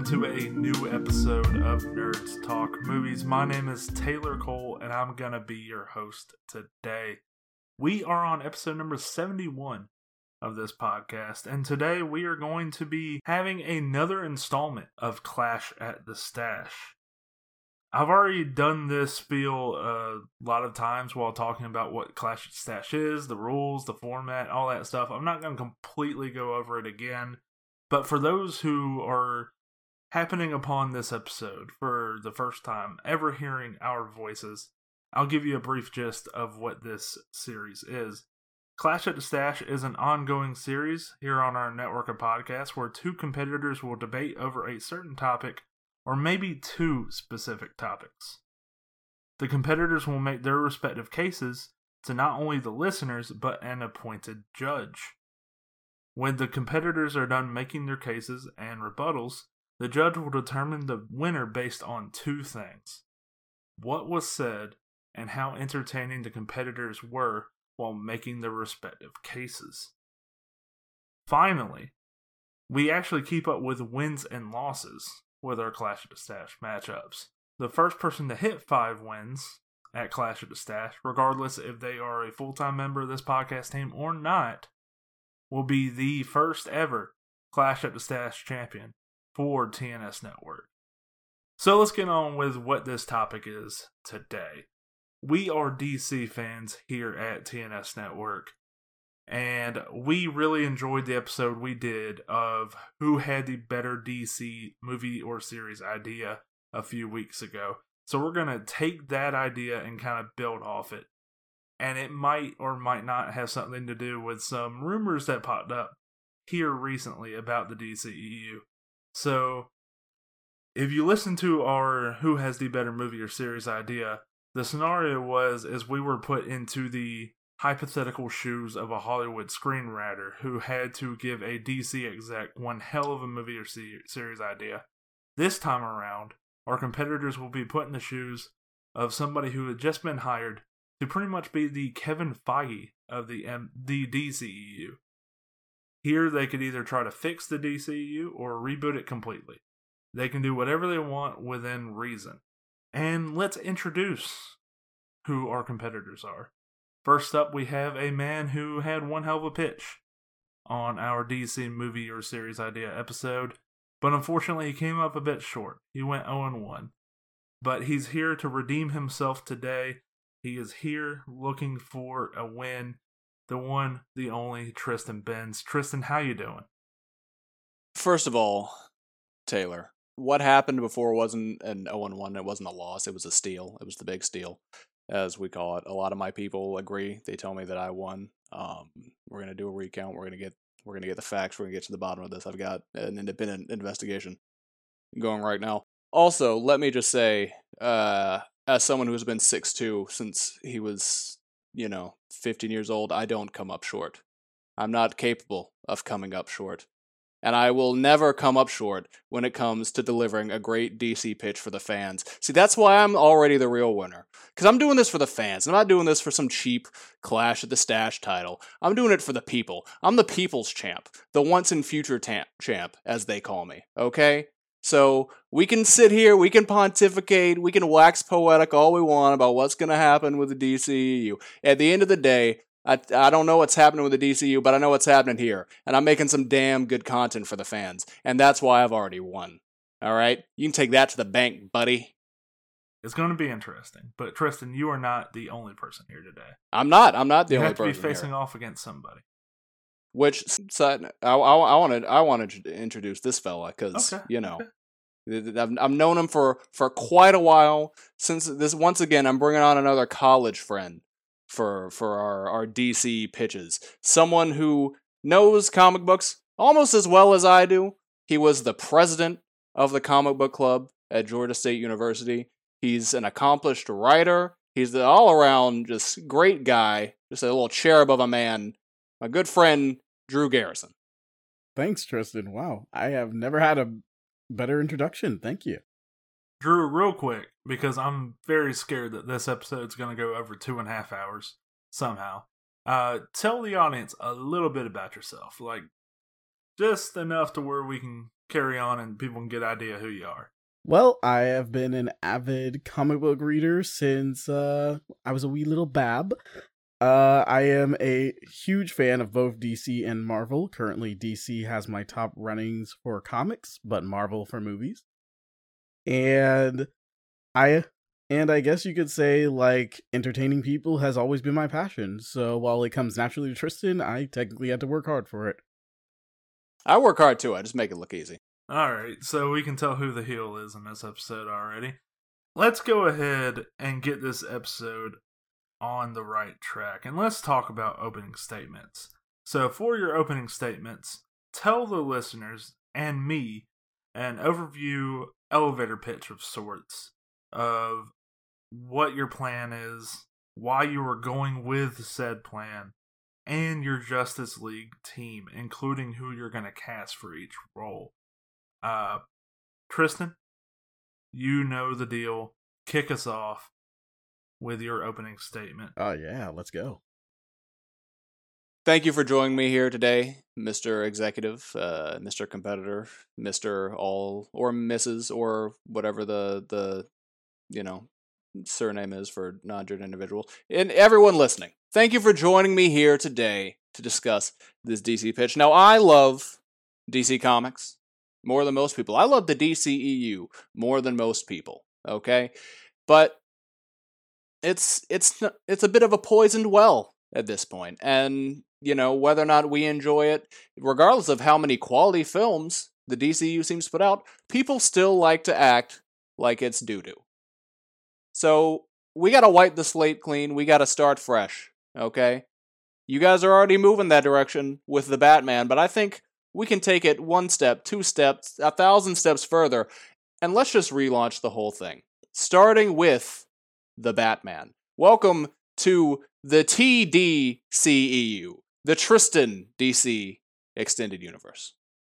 to a new episode of Nerds Talk Movies. My name is Taylor Cole, and I'm going to be your host today. We are on episode number 71 of this podcast, and today we are going to be having another installment of Clash at the Stash. I've already done this spiel a lot of times while talking about what Clash at the Stash is, the rules, the format, all that stuff. I'm not going to completely go over it again, but for those who are happening upon this episode for the first time, ever hearing our voices, I'll give you a brief gist of what this series is. Clash at the Stash is an ongoing series here on our network of podcasts where two competitors will debate over a certain topic or maybe two specific topics. The competitors will make their respective cases to not only the listeners but an appointed judge. When the competitors are done making their cases and rebuttals, the judge will determine the winner based on two things: what was said and how entertaining the competitors were while making their respective cases. Finally, we actually keep up with wins and losses with our Clash at the Stash matchups. The first person to hit 5 wins at Clash at the Stash, regardless if they are a full-time member of this podcast team or not, will be the first ever Clash at the Stash champion for TNS Network. So let's get on with what this topic is today. We are DC fans here at TNS Network, and we really enjoyed the episode we did of who had the better DC movie or series idea a few weeks ago. So we're going to take that idea and kind of build off it. And it might or might not have something to do with some rumors that popped up here recently about the DCEU. So if you listen to our who has the better movie or series idea, the scenario is we were put into the hypothetical shoes of a Hollywood screenwriter who had to give a DC exec one hell of a movie or series idea. This time around, our competitors will be put in the shoes of somebody who had just been hired to pretty much be the Kevin Feige of the DCEU. Here, they could either try to fix the DCEU or reboot it completely. They can do whatever they want within reason. And let's introduce who our competitors are. First up, we have a man who had one hell of a pitch on our DC movie or series idea episode, but unfortunately he came up a bit short. He went 0-1. But he's here to redeem himself today. He is here looking for a win. The one, the only, Tristan Benz. Tristan, how you doing? First of all, Taylor, what happened before wasn't an 0-1. It wasn't a loss. It was a steal. It was the big steal, as we call it. A lot of my people agree. They tell me that I won. We're gonna do a recount. We're gonna get the facts. We're gonna get to the bottom of this. I've got an independent investigation going right now. Also, let me just say, as someone who's been 6'2" since he was, 15 years old, I don't come up short. I'm not capable of coming up short. And I will never come up short when it comes to delivering a great DC pitch for the fans. See, that's why I'm already the real winner. Because I'm doing this for the fans. I'm not doing this for some cheap Clash at the Stash title. I'm doing it for the people. I'm the people's champ. The once and future champ, as they call me. Okay? So, we can sit here, we can pontificate, we can wax poetic all we want about what's going to happen with the DCEU. At the end of the day, I don't know what's happening with the DCU, but I know what's happening here. And I'm making some damn good content for the fans. And that's why I've already won. Alright? You can take that to the bank, buddy. It's going to be interesting. But Tristan, you are not the only person here today. I'm not the only person You have to be facing off against somebody. Which side? I wanted to introduce this fella, because, I've known him for quite a while. Since this, once again, I'm bringing on another college friend for our DC pitches. Someone who knows comic books almost as well as I do. He was the president of the comic book club at Georgia State University. He's an accomplished writer. He's the all-around just great guy, just a little cherub of a man. My good friend, Drew Garrison. Thanks, Tristan. Wow, I have never had a better introduction. Thank you. Drew, real quick, because I'm very scared that this episode's going to go over 2.5 hours somehow. Tell the audience a little bit about yourself, like just enough to where we can carry on and people can get an idea who you are. Well, I have been an avid comic book reader since I was a wee little bab. I am a huge fan of both DC and Marvel. Currently, DC has my top runnings for comics, but Marvel for movies. And I guess you could say, like, entertaining people has always been my passion. So while it comes naturally to Tristan, I technically had to work hard for it. I work hard too. I just make it look easy. Alright, so we can tell who the heel is in this episode already. Let's go ahead and get this episode on the right track. And let's talk about opening statements. So for your opening statements, tell the listeners and me an overview elevator pitch of sorts of what your plan is, why you are going with said plan, and your Justice League team, including who you're going to cast for each role. Tristan, you know the deal. Kick us off with your opening statement. Oh yeah, let's go. Thank you for joining me here today, Mr. Executive, Mr. Competitor, Mr. All, or Mrs., or whatever the surname is for non-gender individual, and everyone listening. Thank you for joining me here today to discuss this DC pitch. Now, I love DC Comics more than most people. I love the DCEU more than most people, okay? But it's a bit of a poisoned well at this point, and whether or not we enjoy it, regardless of how many quality films the DCU seems to put out, people still like to act like it's doo-doo. So we gotta wipe the slate clean. We gotta start fresh, okay? You guys are already moving that direction with the Batman, but I think we can take it 1 step, 2 steps, 1,000 steps further, and let's just relaunch the whole thing. Starting with the Batman. Welcome to the TDCEU, the Tristan DC Extended Universe.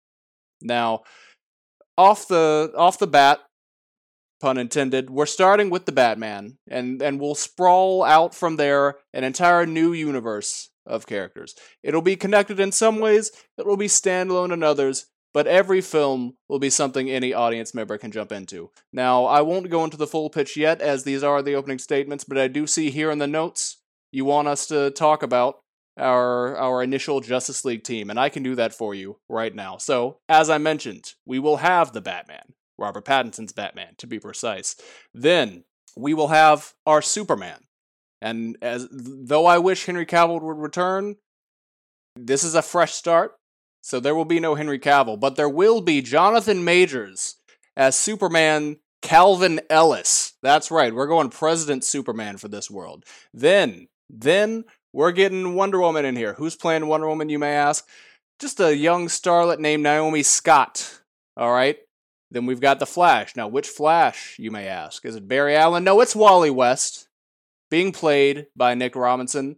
Now, off the bat, pun intended, we're starting with the Batman, and we'll sprawl out from there an entire new universe of characters. It'll be connected in some ways, it will be standalone in others, but every film will be something any audience member can jump into. Now, I won't go into the full pitch yet, as these are the opening statements, but I do see here in the notes you want us to talk about our initial Justice League team, and I can do that for you right now. So, as I mentioned, we will have the Batman, Robert Pattinson's Batman, to be precise. Then, we will have our Superman. And though I wish Henry Cavill would return, this is a fresh start, so there will be no Henry Cavill, but there will be Jonathan Majors as Superman Calvin Ellis. That's right, we're going President Superman for this world. Then we're getting Wonder Woman in here. Who's playing Wonder Woman, you may ask? Just a young starlet named Naomi Scott, alright? Then we've got the Flash. Now, which Flash, you may ask? Is it Barry Allen? No, it's Wally West, being played by Nick Robinson,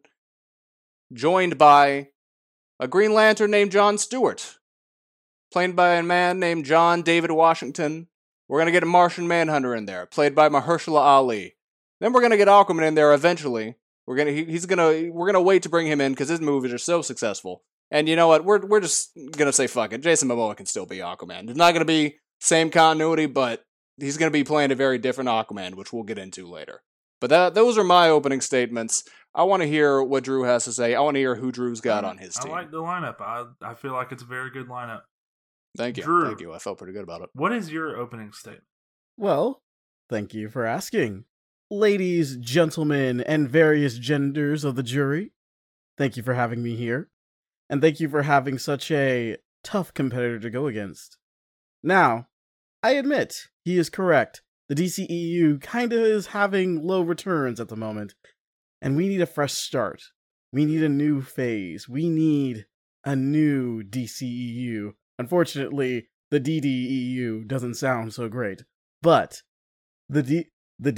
joined by a Green Lantern named John Stewart, played by a man named John David Washington. We're going to get a Martian Manhunter in there, played by Mahershala Ali. Then we're going to get Aquaman in there eventually. We're gonna wait to bring him in because his movies are so successful. And you know what? We're just gonna say fuck it. Jason Momoa can still be Aquaman. It's not gonna be same continuity, but he's gonna be playing a very different Aquaman, which we'll get into later. But those are my opening statements. I want to hear what Drew has to say. I want to hear who Drew's got on his team. I like the lineup. I feel like it's a very good lineup. Thank you. Drew, thank you. I felt pretty good about it. What is your opening statement? Well, thank you for asking. Ladies, gentlemen, and various genders of the jury, thank you for having me here. And thank you for having such a tough competitor to go against. Now, I admit, he is correct. The DCEU kinda is having low returns at the moment. And we need a fresh start. We need a new phase. We need a new DCEU. Unfortunately, the DDEU doesn't sound so great. But the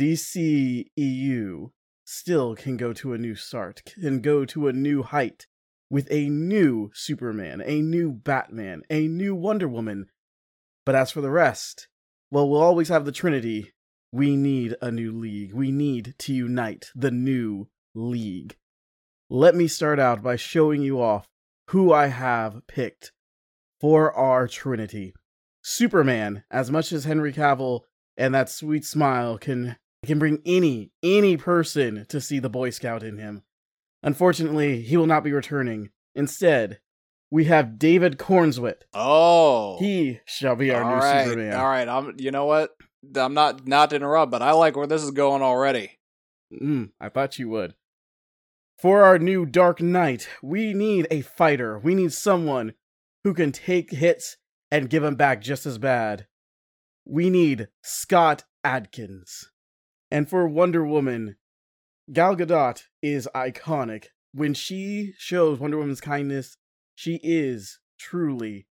DCEU still can go to a new start, can go to a new height, with a new Superman, a new Batman, a new Wonder Woman. But as for the rest, well, we'll always have the Trinity. We need a new league. We need to unite the new league. Let me start out by showing you off who I have picked for our Trinity. Superman, as much as Henry Cavill and that sweet smile can bring any person to see the Boy Scout in him. Unfortunately, he will not be returning. Instead, we have David Cornswet. Oh, He shall be our new Superman. All right, you know what? I'm not to interrupt, but I like where this is going already. I thought you would. For our new Dark Knight, we need a fighter. We need someone who can take hits and give them back just as bad. We need Scott Adkins. And for Wonder Woman, Gal Gadot is iconic. When she shows Wonder Woman's kindness, she is truly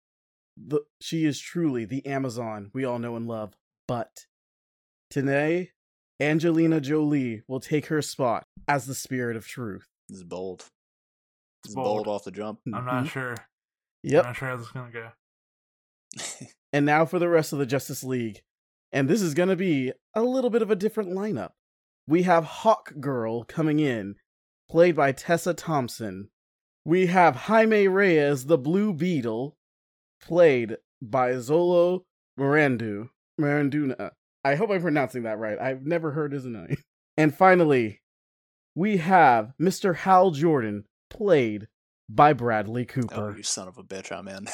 the Amazon we all know and love. But today, Angelina Jolie will take her spot as the Spirit of Truth. This is bold. It's Bold off the jump. I'm not sure. Yep. I'm not sure how this is going to go. And now for the rest of the Justice League. And this is going to be a little bit of a different lineup. We have Hawk Girl coming in, played by Tessa Thompson. We have Jaime Reyes, the Blue Beetle, played by Zolo Miranduna. I hope I'm pronouncing that right. I've never heard his name. And finally, we have Mr. Hal Jordan, played by Bradley Cooper. Oh, you son of a bitch, I'm in.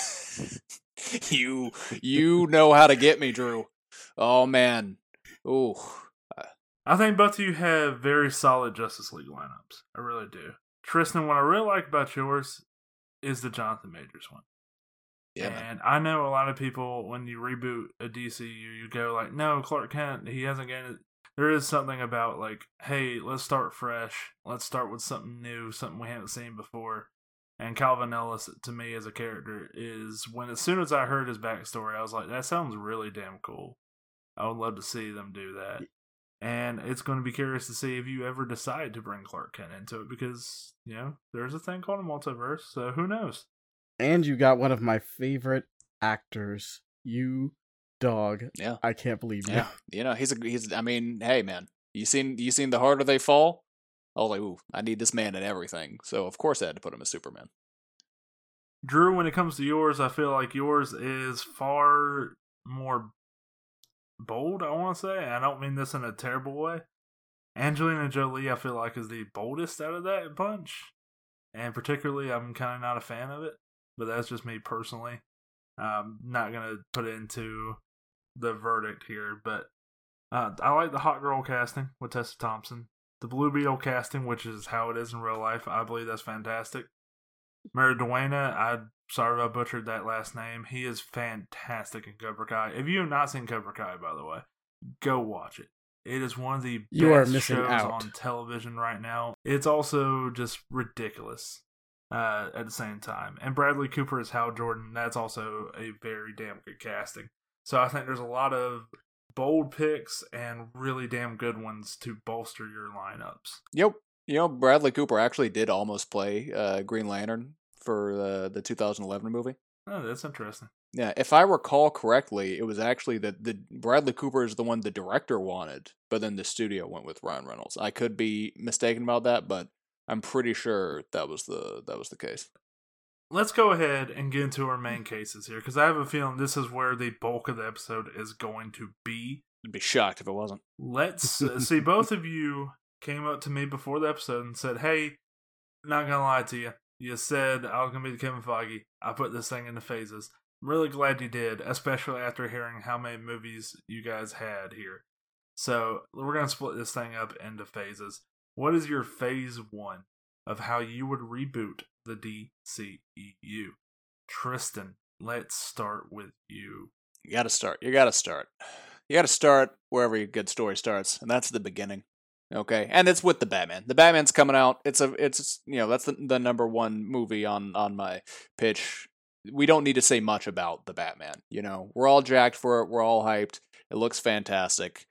You know how to get me, Drew. Oh, man. Ooh. I think both of you have very solid Justice League lineups. I really do. Tristan, what I really like about yours is the Jonathan Majors one. Yeah, and I know a lot of people, when you reboot a DCU, you go like, no, Clark Kent, he hasn't gained it. There is something about like, hey, let's start fresh. Let's start with something new, something we haven't seen before. And Calvin Ellis, to me as a character, is as soon as I heard his backstory, I was like, that sounds really damn cool. I would love to see them do that. And it's going to be curious to see if you ever decide to bring Clark Kent into it because, there's a thing called a multiverse, so who knows? And you got one of my favorite actors, you dog. Yeah. I can't believe you. Yeah. He's I mean, hey man, you seen The Harder They Fall? I was like, ooh, I need this man in everything. So of course I had to put him as Superman. Drew, when it comes to yours, I feel like yours is far more bold, I want to say. I don't mean this in a terrible way. Angelina Jolie, I feel like, is the boldest out of that bunch. And particularly, I'm kind of not a fan of it. But that's just me personally. I'm not going to put it into the verdict here. But I like the Hot Girl casting with Tessa Thompson. The Blue Beetle casting, which is how it is in real life. I believe that's fantastic. Mariduena, I'm sorry if I butchered that last name. He is fantastic in Cobra Kai. If you have not seen Cobra Kai, by the way, go watch it. It is one of the best shows on television right now. It's also just ridiculous at the same time. And Bradley Cooper is Hal Jordan. That's also a very damn good casting. So I think there's a lot of bold picks and really damn good ones to bolster your lineups. Yep. Bradley Cooper actually did almost play Green Lantern for the 2011 movie. Oh, that's interesting. Yeah, if I recall correctly, it was actually that the Bradley Cooper is the one the director wanted, but then the studio went with Ryan Reynolds. I could be mistaken about that, but I'm pretty sure that was the case. Let's go ahead and get into our main cases here, because I have a feeling this is where the bulk of the episode is going to be. I'd be shocked if it wasn't. Let's see. Both of you came up to me before the episode and said, "Hey, not gonna lie to you. You said I was gonna be the Kevin Feige. I put this thing into phases. I'm really glad you did, especially after hearing how many movies you guys had here. So we're gonna split this thing up into phases. What is your phase one of how you would reboot the DCEU? Tristan, let's start with you. You gotta start. You gotta start wherever your good story starts, and that's the beginning. Okay, and it's with the Batman. The Batman's coming out. It's that's the number one movie on my pitch. We don't need to say much about the Batman. We're all jacked for it. We're all hyped. It looks fantastic.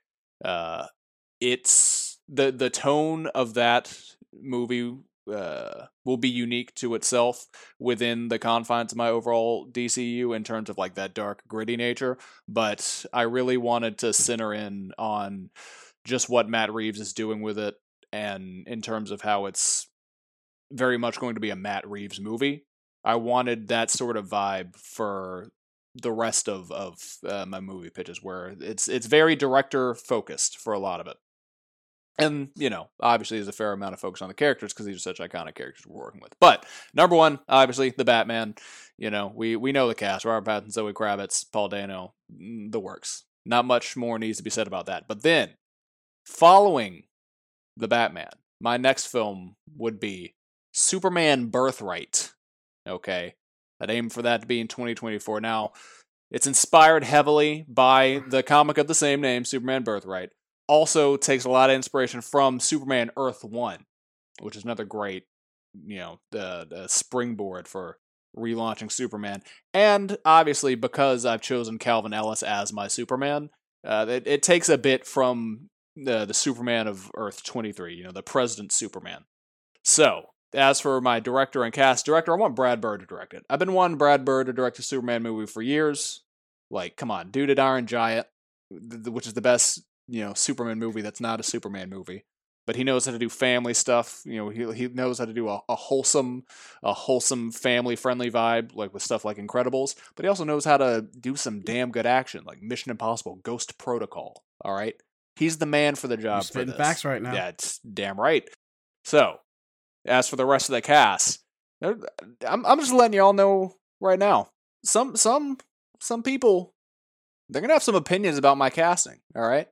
It's the tone of that movie will be unique to itself within the confines of my overall DCU in terms of like that dark, gritty nature. But I really wanted to center in on just what Matt Reeves is doing with it, and in terms of how it's very much going to be a Matt Reeves movie. I wanted that sort of vibe for the rest of my movie pitches, where it's very director focused for a lot of it. And, obviously there's a fair amount of focus on the characters because these are such iconic characters we're working with. But number one, obviously, the Batman. We know the cast: Robert Pattinson, Zoe Kravitz, Paul Dano, the works. Not much more needs to be said about that. But then, following the Batman, my next film would be Superman Birthright. Okay? I'd aim for that to be in 2024. Now, it's inspired heavily by the comic of the same name, Superman Birthright. Also takes a lot of inspiration from Superman Earth 1, which is another great, the springboard for relaunching Superman. And obviously, because I've chosen Calvin Ellis as my Superman, it takes a bit from the Superman of Earth 23, the President Superman. So, as for my director and cast, I want Brad Bird to direct it. I've been wanting Brad Bird to direct a Superman movie for years. Like, come on, dude did Iron Giant, which is the best Superman movie that's not a Superman movie, but he knows how to do family stuff. He knows how to do a wholesome family-friendly vibe, like with stuff like Incredibles, but he also knows how to do some damn good action, like Mission Impossible, Ghost Protocol, all right? He's the man for the job. You're spitting facts right now. Yeah, it's damn right. So, as for the rest of the cast, I'm just letting y'all know right now, some people, they're going to have some opinions about my casting, all right?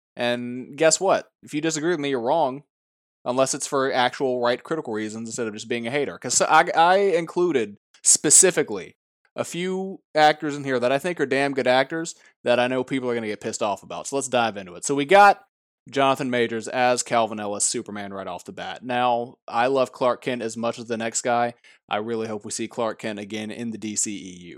And guess what? If you disagree with me, you're wrong. Unless it's for actual right critical reasons instead of just being a hater. Because I included specifically a few actors in here that I think are damn good actors that I know people are going to get pissed off about. So let's dive into it. So we got Jonathan Majors as Calvin Ellis, Superman, right off the bat. Now, I love Clark Kent as much as the next guy. I really hope we see Clark Kent again in the DCEU.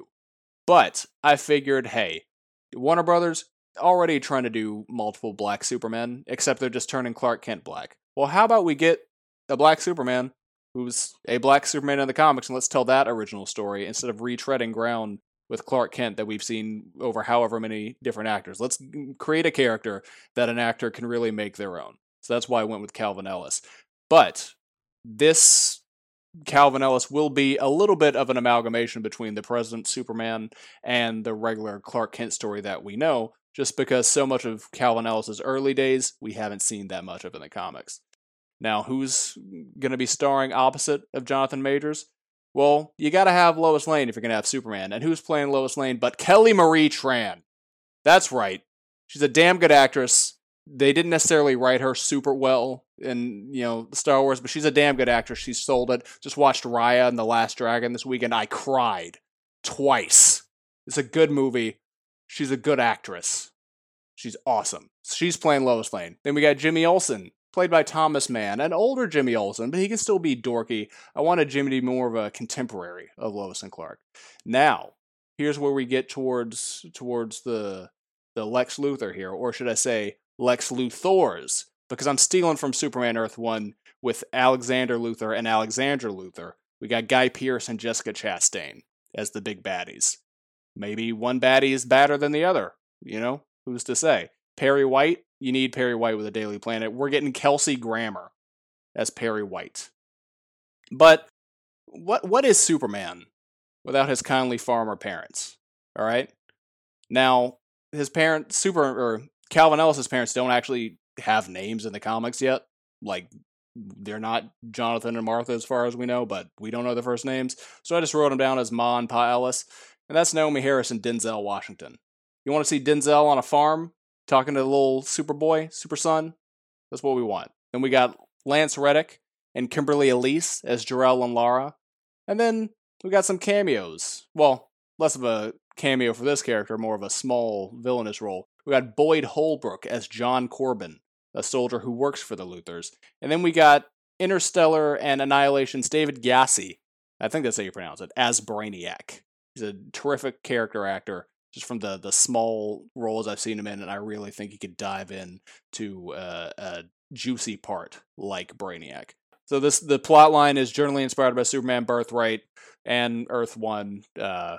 But I figured, hey, Warner Brothers already trying to do multiple black Supermen, except they're just turning Clark Kent black. Well, how about we get a black Superman who's a black Superman in the comics, and let's tell that original story instead of retreading ground with Clark Kent that we've seen over however many different actors. Let's create a character that an actor can really make their own. So that's why I went with Calvin Ellis. But this Calvin Ellis will be a little bit of an amalgamation between the President Superman and the regular Clark Kent story that we know, just because so much of Calvin Ellis' early days, we haven't seen that much of in the comics. Now, who's going to be starring opposite of Jonathan Majors? Well, you got to have Lois Lane if you're going to have Superman. And who's playing Lois Lane but Kelly Marie Tran? That's right. She's a damn good actress. They didn't necessarily write her super well in, Star Wars, but she's a damn good actress. She sold it. Just watched Raya and The Last Dragon this weekend. I cried twice. It's a good movie. She's a good actress. She's awesome. She's playing Lois Lane. Then we got Jimmy Olsen, played by Thomas Mann, an older Jimmy Olsen, but he can still be dorky. I wanted Jimmy to be more of a contemporary of Lois and Clark. Now, here's where we get towards the Lex Luthor here, or should I say Lex Luthors, because I'm stealing from Superman Earth 1 with Alexander Luthor and Alexandra Luthor. We got Guy Pearce and Jessica Chastain as the big baddies. Maybe one baddie is badder than the other. Who's to say? Perry White, you need Perry White with a Daily Planet. We're getting Kelsey Grammer as Perry White. But what is Superman without his kindly farmer parents? All right? Now, his parents, Calvin Ellis' parents don't actually have names in the comics yet. Like, they're not Jonathan and Martha as far as we know, but we don't know the first names. So I just wrote them down as Ma and Pa Ellis. And that's Naomi Harris and Denzel Washington. You want to see Denzel on a farm talking to the little Superboy, Super Son? That's what we want. Then we got Lance Reddick and Kimberly Elise as Jor-El and Lara. And then we got some cameos. Well, less of a cameo for this character, more of a small villainous role. We got Boyd Holbrook as John Corbin, a soldier who works for the Luthors. And then we got Interstellar and Annihilation's David Gyasi, I think that's how you pronounce it, as Brainiac. He's a terrific character actor, just from the small roles I've seen him in, and I really think he could dive in to a juicy part like Brainiac. So the plot line is generally inspired by Superman Birthright and Earth 1. The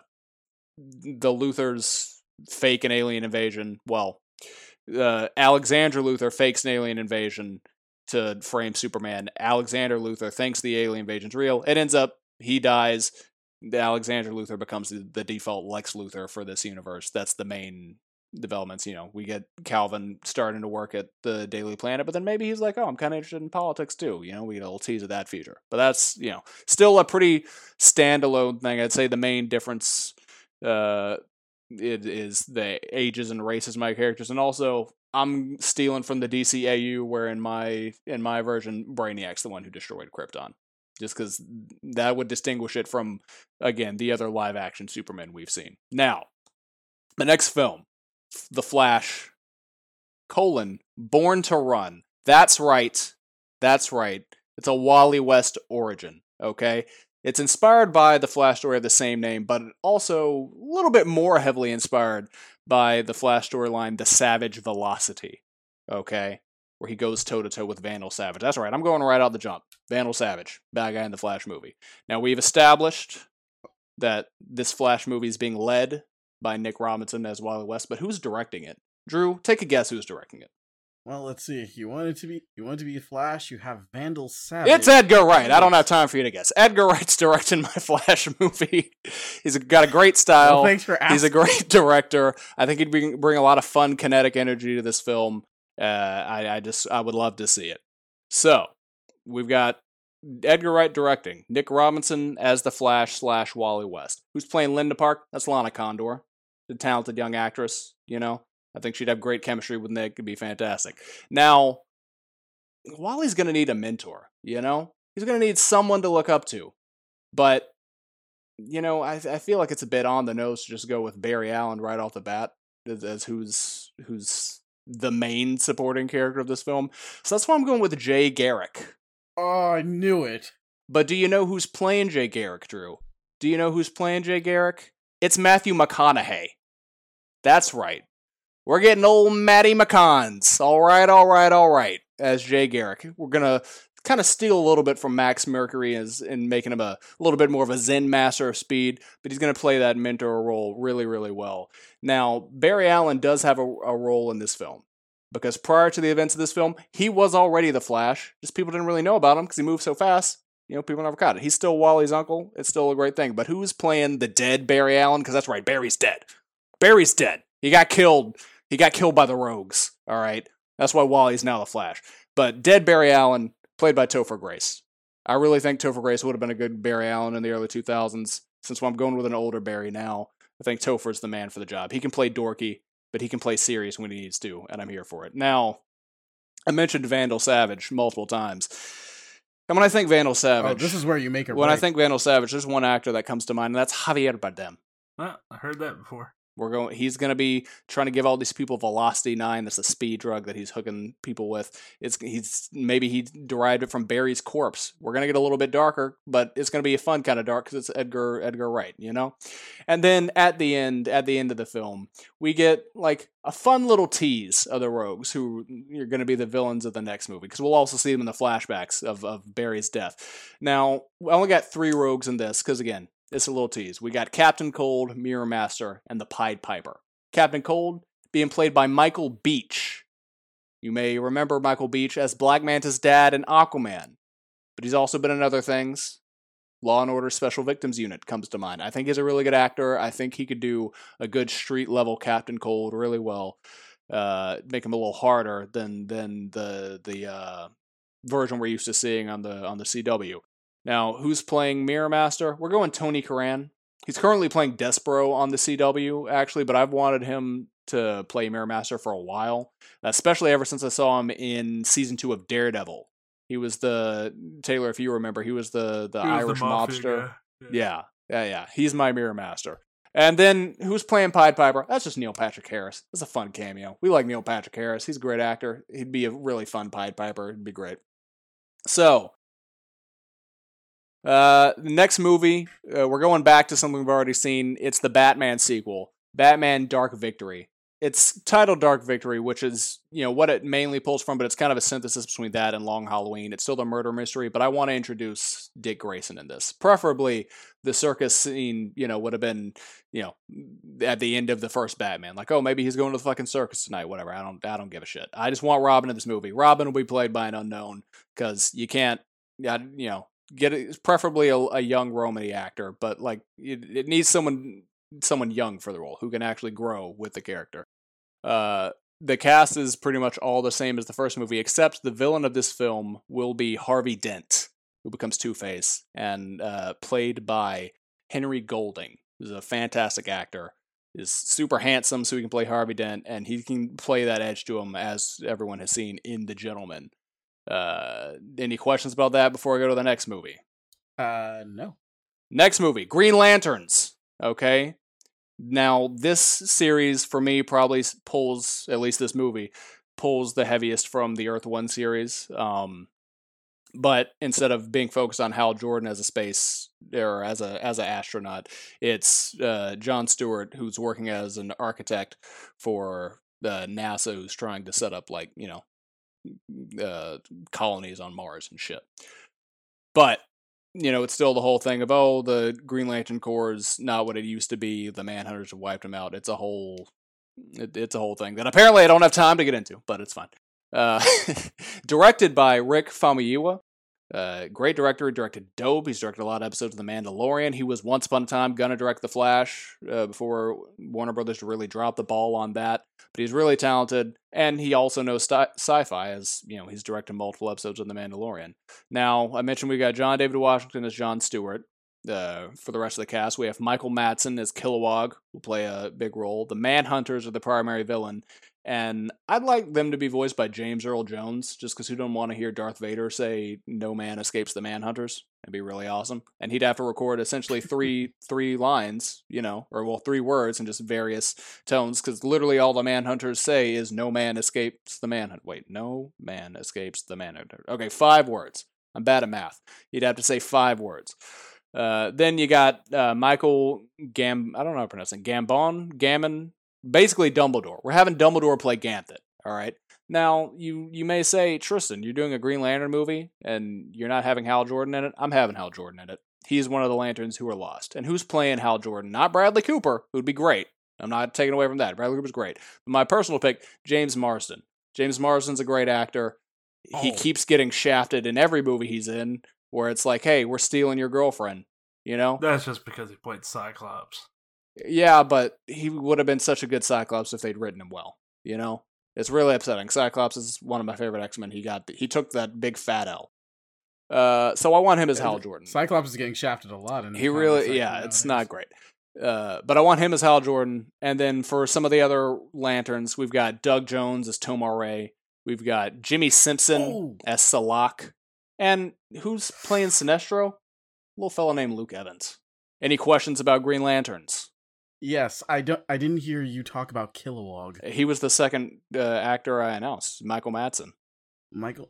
Luthors fake an alien invasion. Well, Alexandra Luthor fakes an alien invasion to frame Superman. Alexander Luthor thinks the alien invasion's real. It ends up he dies. Alexander Luthor becomes the default Lex Luthor for this universe. That's the main developments. We get Calvin starting to work at the Daily Planet, but then maybe he's like, oh, I'm kind of interested in politics too. We get a little tease of that future. But that's, still a pretty standalone thing. I'd say the main difference it is the ages and races of my characters, and also I'm stealing from the DCAU, where in my version, Brainiac's the one who destroyed Krypton. Just because that would distinguish it from, again, the other live-action Superman we've seen. Now, the next film, The Flash, Born to Run. That's right. It's a Wally West origin, okay? It's inspired by the Flash story of the same name, but also a little bit more heavily inspired by the Flash storyline, The Savage Velocity, okay? Where he goes toe-to-toe with Vandal Savage. That's right, I'm going right out the jump. Vandal Savage, bad guy in the Flash movie. Now, we've established that this Flash movie is being led by Nick Robinson as Wally West, but who's directing it? Drew, take a guess who's directing it. Well, let's see. You want it to be Flash, you have Vandal Savage. It's Edgar Wright. I don't have time for you to guess. Edgar Wright's directing my Flash movie. He's got a great style. Well, thanks for asking. He's a great director. I think he'd bring a lot of fun, kinetic energy to this film. I would love to see it. So, we've got Edgar Wright directing, Nick Robinson as the Flash / Wally West. Who's playing Linda Park? That's Lana Condor, the talented young actress, I think she'd have great chemistry with Nick. It'd be fantastic. Now, Wally's going to need a mentor, He's going to need someone to look up to. But, I feel like it's a bit on the nose to just go with Barry Allen right off the bat as who's the main supporting character of this film. So that's why I'm going with Jay Garrick. Oh, I knew it. But do you know who's playing Jay Garrick, Drew? Do you know who's playing Jay Garrick? It's Matthew McConaughey. That's right. We're getting old Matty McCons. All right, as Jay Garrick. We're going to kind of steal a little bit from Max Mercury and making him a little bit more of a Zen master of speed, but he's going to play that mentor role really, really well. Now, Barry Allen does have a role in this film, because prior to the events of this film, he was already the Flash. Just people didn't really know about him because he moved so fast. People never caught it. He's still Wally's uncle. It's still a great thing. But who's playing the dead Barry Allen? Because that's right, Barry's dead. Barry's dead. He got killed. He got killed by the Rogues. All right? That's why Wally's now the Flash. But dead Barry Allen, played by Topher Grace. I really think Topher Grace would have been a good Barry Allen in the early 2000s. Since I'm going with an older Barry now, I think Topher's the man for the job. He can play dorky, but he can play serious when he needs to, and I'm here for it. Now, I mentioned Vandal Savage multiple times. And when I think Vandal Savage... this is where you make it When I think Vandal Savage, there's one actor that comes to mind, and that's Javier Bardem. I heard that before. He's going to be trying to give all these people Velocity 9. That's a speed drug that he's hooking people with. Maybe he derived it from Barry's corpse. We're going to get a little bit darker, but it's going to be a fun kind of dark because it's Edgar Wright, And then at the end of the film, we get like a fun little tease of the Rogues, who are going to be the villains of the next movie, because we'll also see them in the flashbacks of Barry's death. Now, I only got 3 Rogues in this because, again, it's a little tease. We got Captain Cold, Mirror Master, and the Pied Piper. Captain Cold being played by Michael Beach. You may remember Michael Beach as Black Manta's dad in Aquaman, but he's also been in other things. Law and Order Special Victims Unit comes to mind. I think he's a really good actor. I think he could do a good street-level Captain Cold really well. Make him a little harder than the version we're used to seeing on the CW. Now, who's playing Mirror Master? We're going Tony Curran. He's currently playing Despero on the CW, actually, but I've wanted him to play Mirror Master for a while, especially ever since I saw him in Season 2 of Daredevil. He was Taylor, if you remember, he was the Irish mobster. Yeah. He's my Mirror Master. And then, who's playing Pied Piper? That's just Neil Patrick Harris. That's a fun cameo. We like Neil Patrick Harris. He's a great actor. He'd be a really fun Pied Piper. It'd be great. So... the next movie, we're going back to something we've already seen. It's the Batman sequel, Batman Dark Victory. It's titled Dark Victory, which is, what it mainly pulls from, but it's kind of a synthesis between that and Long Halloween. It's still the murder mystery, but I want to introduce Dick Grayson in this. Preferably, the circus scene, would have been, at the end of the first Batman. Like, oh, maybe he's going to the fucking circus tonight, whatever. I don't give a shit. I just want Robin in this movie. Robin will be played by an unknown, because you can't, preferably a young Romany actor, but like it needs someone young for the role who can actually grow with the character. The cast is pretty much all the same as the first movie, except the villain of this film will be Harvey Dent, who becomes Two-Face, and played by Henry Golding, who's a fantastic actor. Is super handsome, so he can play Harvey Dent, and he can play that edge to him, as everyone has seen in The Gentleman. Any questions about that before I go to the next movie? No. Next movie, Green Lanterns. Okay. Now, this series, for me, probably pulls, at least this movie, pulls the heaviest from the Earth 1 series. But instead of being focused on Hal Jordan as a space, or as an astronaut, it's Jon Stewart, who's working as an architect for NASA, who's trying to set up, like, colonies on Mars and shit. But it's still the whole thing of, the Green Lantern Corps is not what it used to be. The Manhunters have wiped them out. It's a whole thing that apparently I don't have time to get into, but it's fine. Directed by Rick Famuyiwa. Great director. He directed Dope. He's directed a lot of episodes of The Mandalorian. He was once upon a time gonna direct The Flash before Warner Brothers really dropped the ball on that. But he's really talented, and he also knows sci-fi, as he's directed multiple episodes of The Mandalorian. Now, I mentioned we got John David Washington as Jon Stewart. For the rest of the cast, we have Michael Madsen as Kilowog, who will play a big role. The Manhunters are the primary villain, and I'd like them to be voiced by James Earl Jones, just because who don't want to hear Darth Vader say, "No man escapes the Manhunters"? That'd be really awesome. And he'd have to record essentially three lines, or 3 words in just various tones, because literally all the Manhunters say is, "No man escapes the Manhunter." Wait, no man escapes the Manhunter. Okay, 5 words. I'm bad at math. He'd have to say 5 words. Then you got Michael I don't know how to pronounce it. Gambon. Basically Dumbledore. We're having Dumbledore play Ganthet, all right? Now, you may say, Tristan, you're doing a Green Lantern movie, and you're not having Hal Jordan in it? I'm having Hal Jordan in it. He's one of the Lanterns who are lost. And who's playing Hal Jordan? Not Bradley Cooper, who'd be great. I'm not taking away from that. Bradley Cooper's great. But my personal pick, James Marsden. James Marsden's a great actor. He keeps getting shafted in every movie he's in, where it's like, hey, we're stealing your girlfriend, That's just because he played Cyclops. Yeah, but he would have been such a good Cyclops if they'd written him well. It's really upsetting. Cyclops is one of my favorite X-Men. He took that big fat L. So I want him as Hal Jordan. Cyclops is getting shafted a lot. It's not great. But I want him as Hal Jordan. And then for some of the other Lanterns, we've got Doug Jones as Tomar Ray. We've got Jimmy Simpson as Salak. And who's playing Sinestro? A little fellow named Luke Evans. Any questions about Green Lanterns? Yes, I didn't hear you talk about Kilowog. He was the second actor I announced, Michael Madsen. Michael.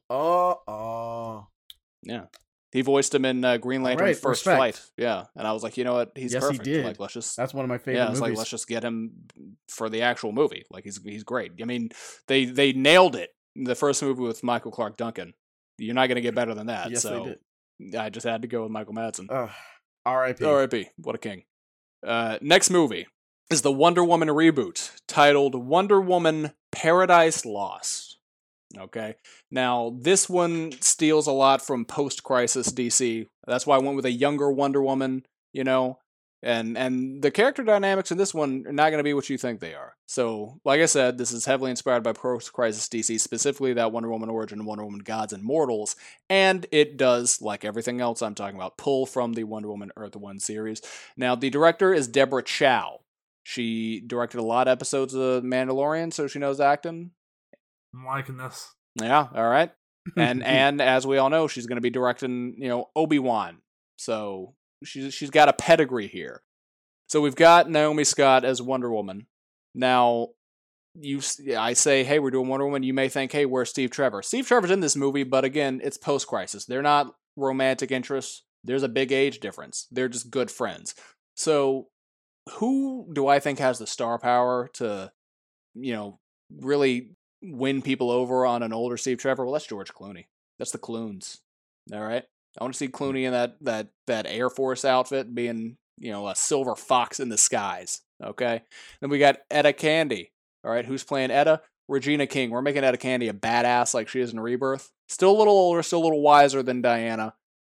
Yeah, he voiced him in Green Lantern First Flight. Yeah, and I was like, you know what, he's perfect. He did. Like, let's just. That's one of my favorite movies. Like, let's just get him for the actual movie. Like, he's great. I mean, they nailed it in the first movie with Michael Clark Duncan. You're not going to get better than that. Yes, so they did. I just had to go with Michael Madsen. R.I.P. R.I.P. What a king. Next movie is the Wonder Woman reboot, titled Wonder Woman Paradise Lost. Okay? Now, this one steals a lot from post-crisis DC. That's why I went with a younger Wonder Woman, and the character dynamics in this one are not going to be what you think they are. So, like I said, this is heavily inspired by post-crisis DC, specifically that Wonder Woman origin, Wonder Woman Gods and Mortals, and it does, like everything else I'm talking about, pull from the Wonder Woman Earth 1 series. Now, the director is Deborah Chow. She directed a lot of episodes of Mandalorian, so she knows acting. I'm liking this. Yeah, all right. And as we all know, she's going to be directing, Obi-Wan. So she's got a pedigree here. So we've got Naomi Scott as Wonder Woman. Now, I say, hey, we're doing Wonder Woman. You may think, hey, where's Steve Trevor? Steve Trevor's in this movie, but again, it's post-crisis. They're not romantic interests. There's a big age difference. They're just good friends. So who do I think has the star power to, really win people over on an older Steve Trevor? Well, that's George Clooney. That's the Cloons. All right? I want to see Clooney in that Air Force outfit being, a silver fox in the skies. Okay? Then we got Etta Candy. All right? Who's playing Etta? Regina King. We're making Etta Candy a badass like she is in Rebirth. Still a little older, still a little wiser than Diana.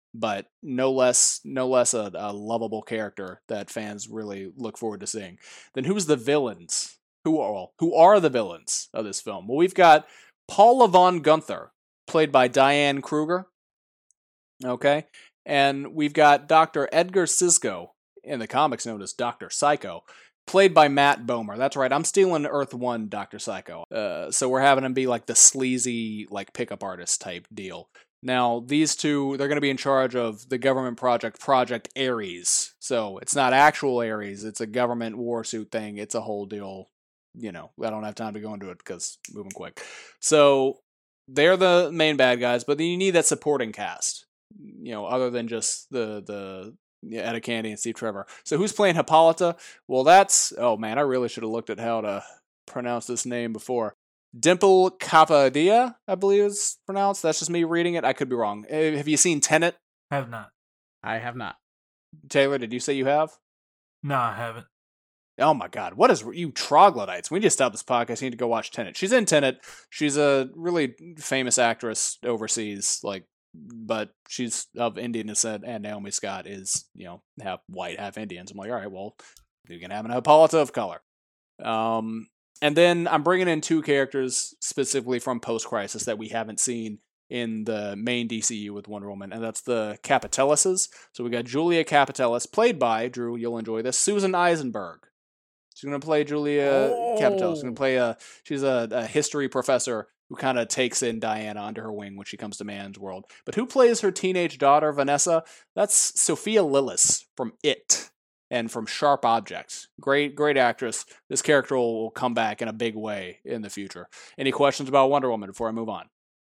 but no less a lovable character that fans really look forward to seeing. Then who's the villains? Who are the villains of this film? Well, we've got Paula von Gunther, played by Diane Kruger. Okay, and we've got Dr. Edgar Sisco, in the comics known as Dr. Psycho, played by Matt Bomer. That's right, I'm stealing Earth 1 Dr. Psycho. So we're having him be like the sleazy, like pickup artist type deal. Now, these two, they're going to be in charge of the government project, Project Ares. So it's not actual Ares, it's a government war suit thing. It's a whole deal. You know, I don't have time to go into it because moving quick. So they're the main bad guys, but then you need that supporting cast. You know, other than just the Etta Candy and Steve Trevor. So who's playing Hippolyta? Well, that's... Oh, man, I really should have looked at how to pronounce this name before. Dimple Kapadia, I believe it's pronounced. That's just me reading it. I could be wrong. Have you seen Tenet? Have not. I have not. Taylor, did you say you have? No, I haven't. Oh my God, what is you troglodytes? We need to stop this podcast. You need to go watch Tenet. She's in Tenet. She's a really famous actress overseas, like, but she's of Indian descent, and Naomi Scott is, you know, half white, half Indian. So I'm like, all right, well, you can have an Hippolyta of color. And then I'm bringing in two characters specifically from post-Crisis that we haven't seen in the main DCU with Wonder Woman, and that's the Capitelluses. So we got Julia Capitellus, played by, Drew, you'll enjoy this, Susan Eisenberg. She's going to play Julia Capitellus. She's going to play she's a history professor who kind of takes in Diana under her wing when she comes to Man's World. But who plays her teenage daughter, Vanessa? That's Sophia Lillis from It and from Sharp Objects. Great actress. This character will come back in a big way in the future. Any questions about Wonder Woman before I move on?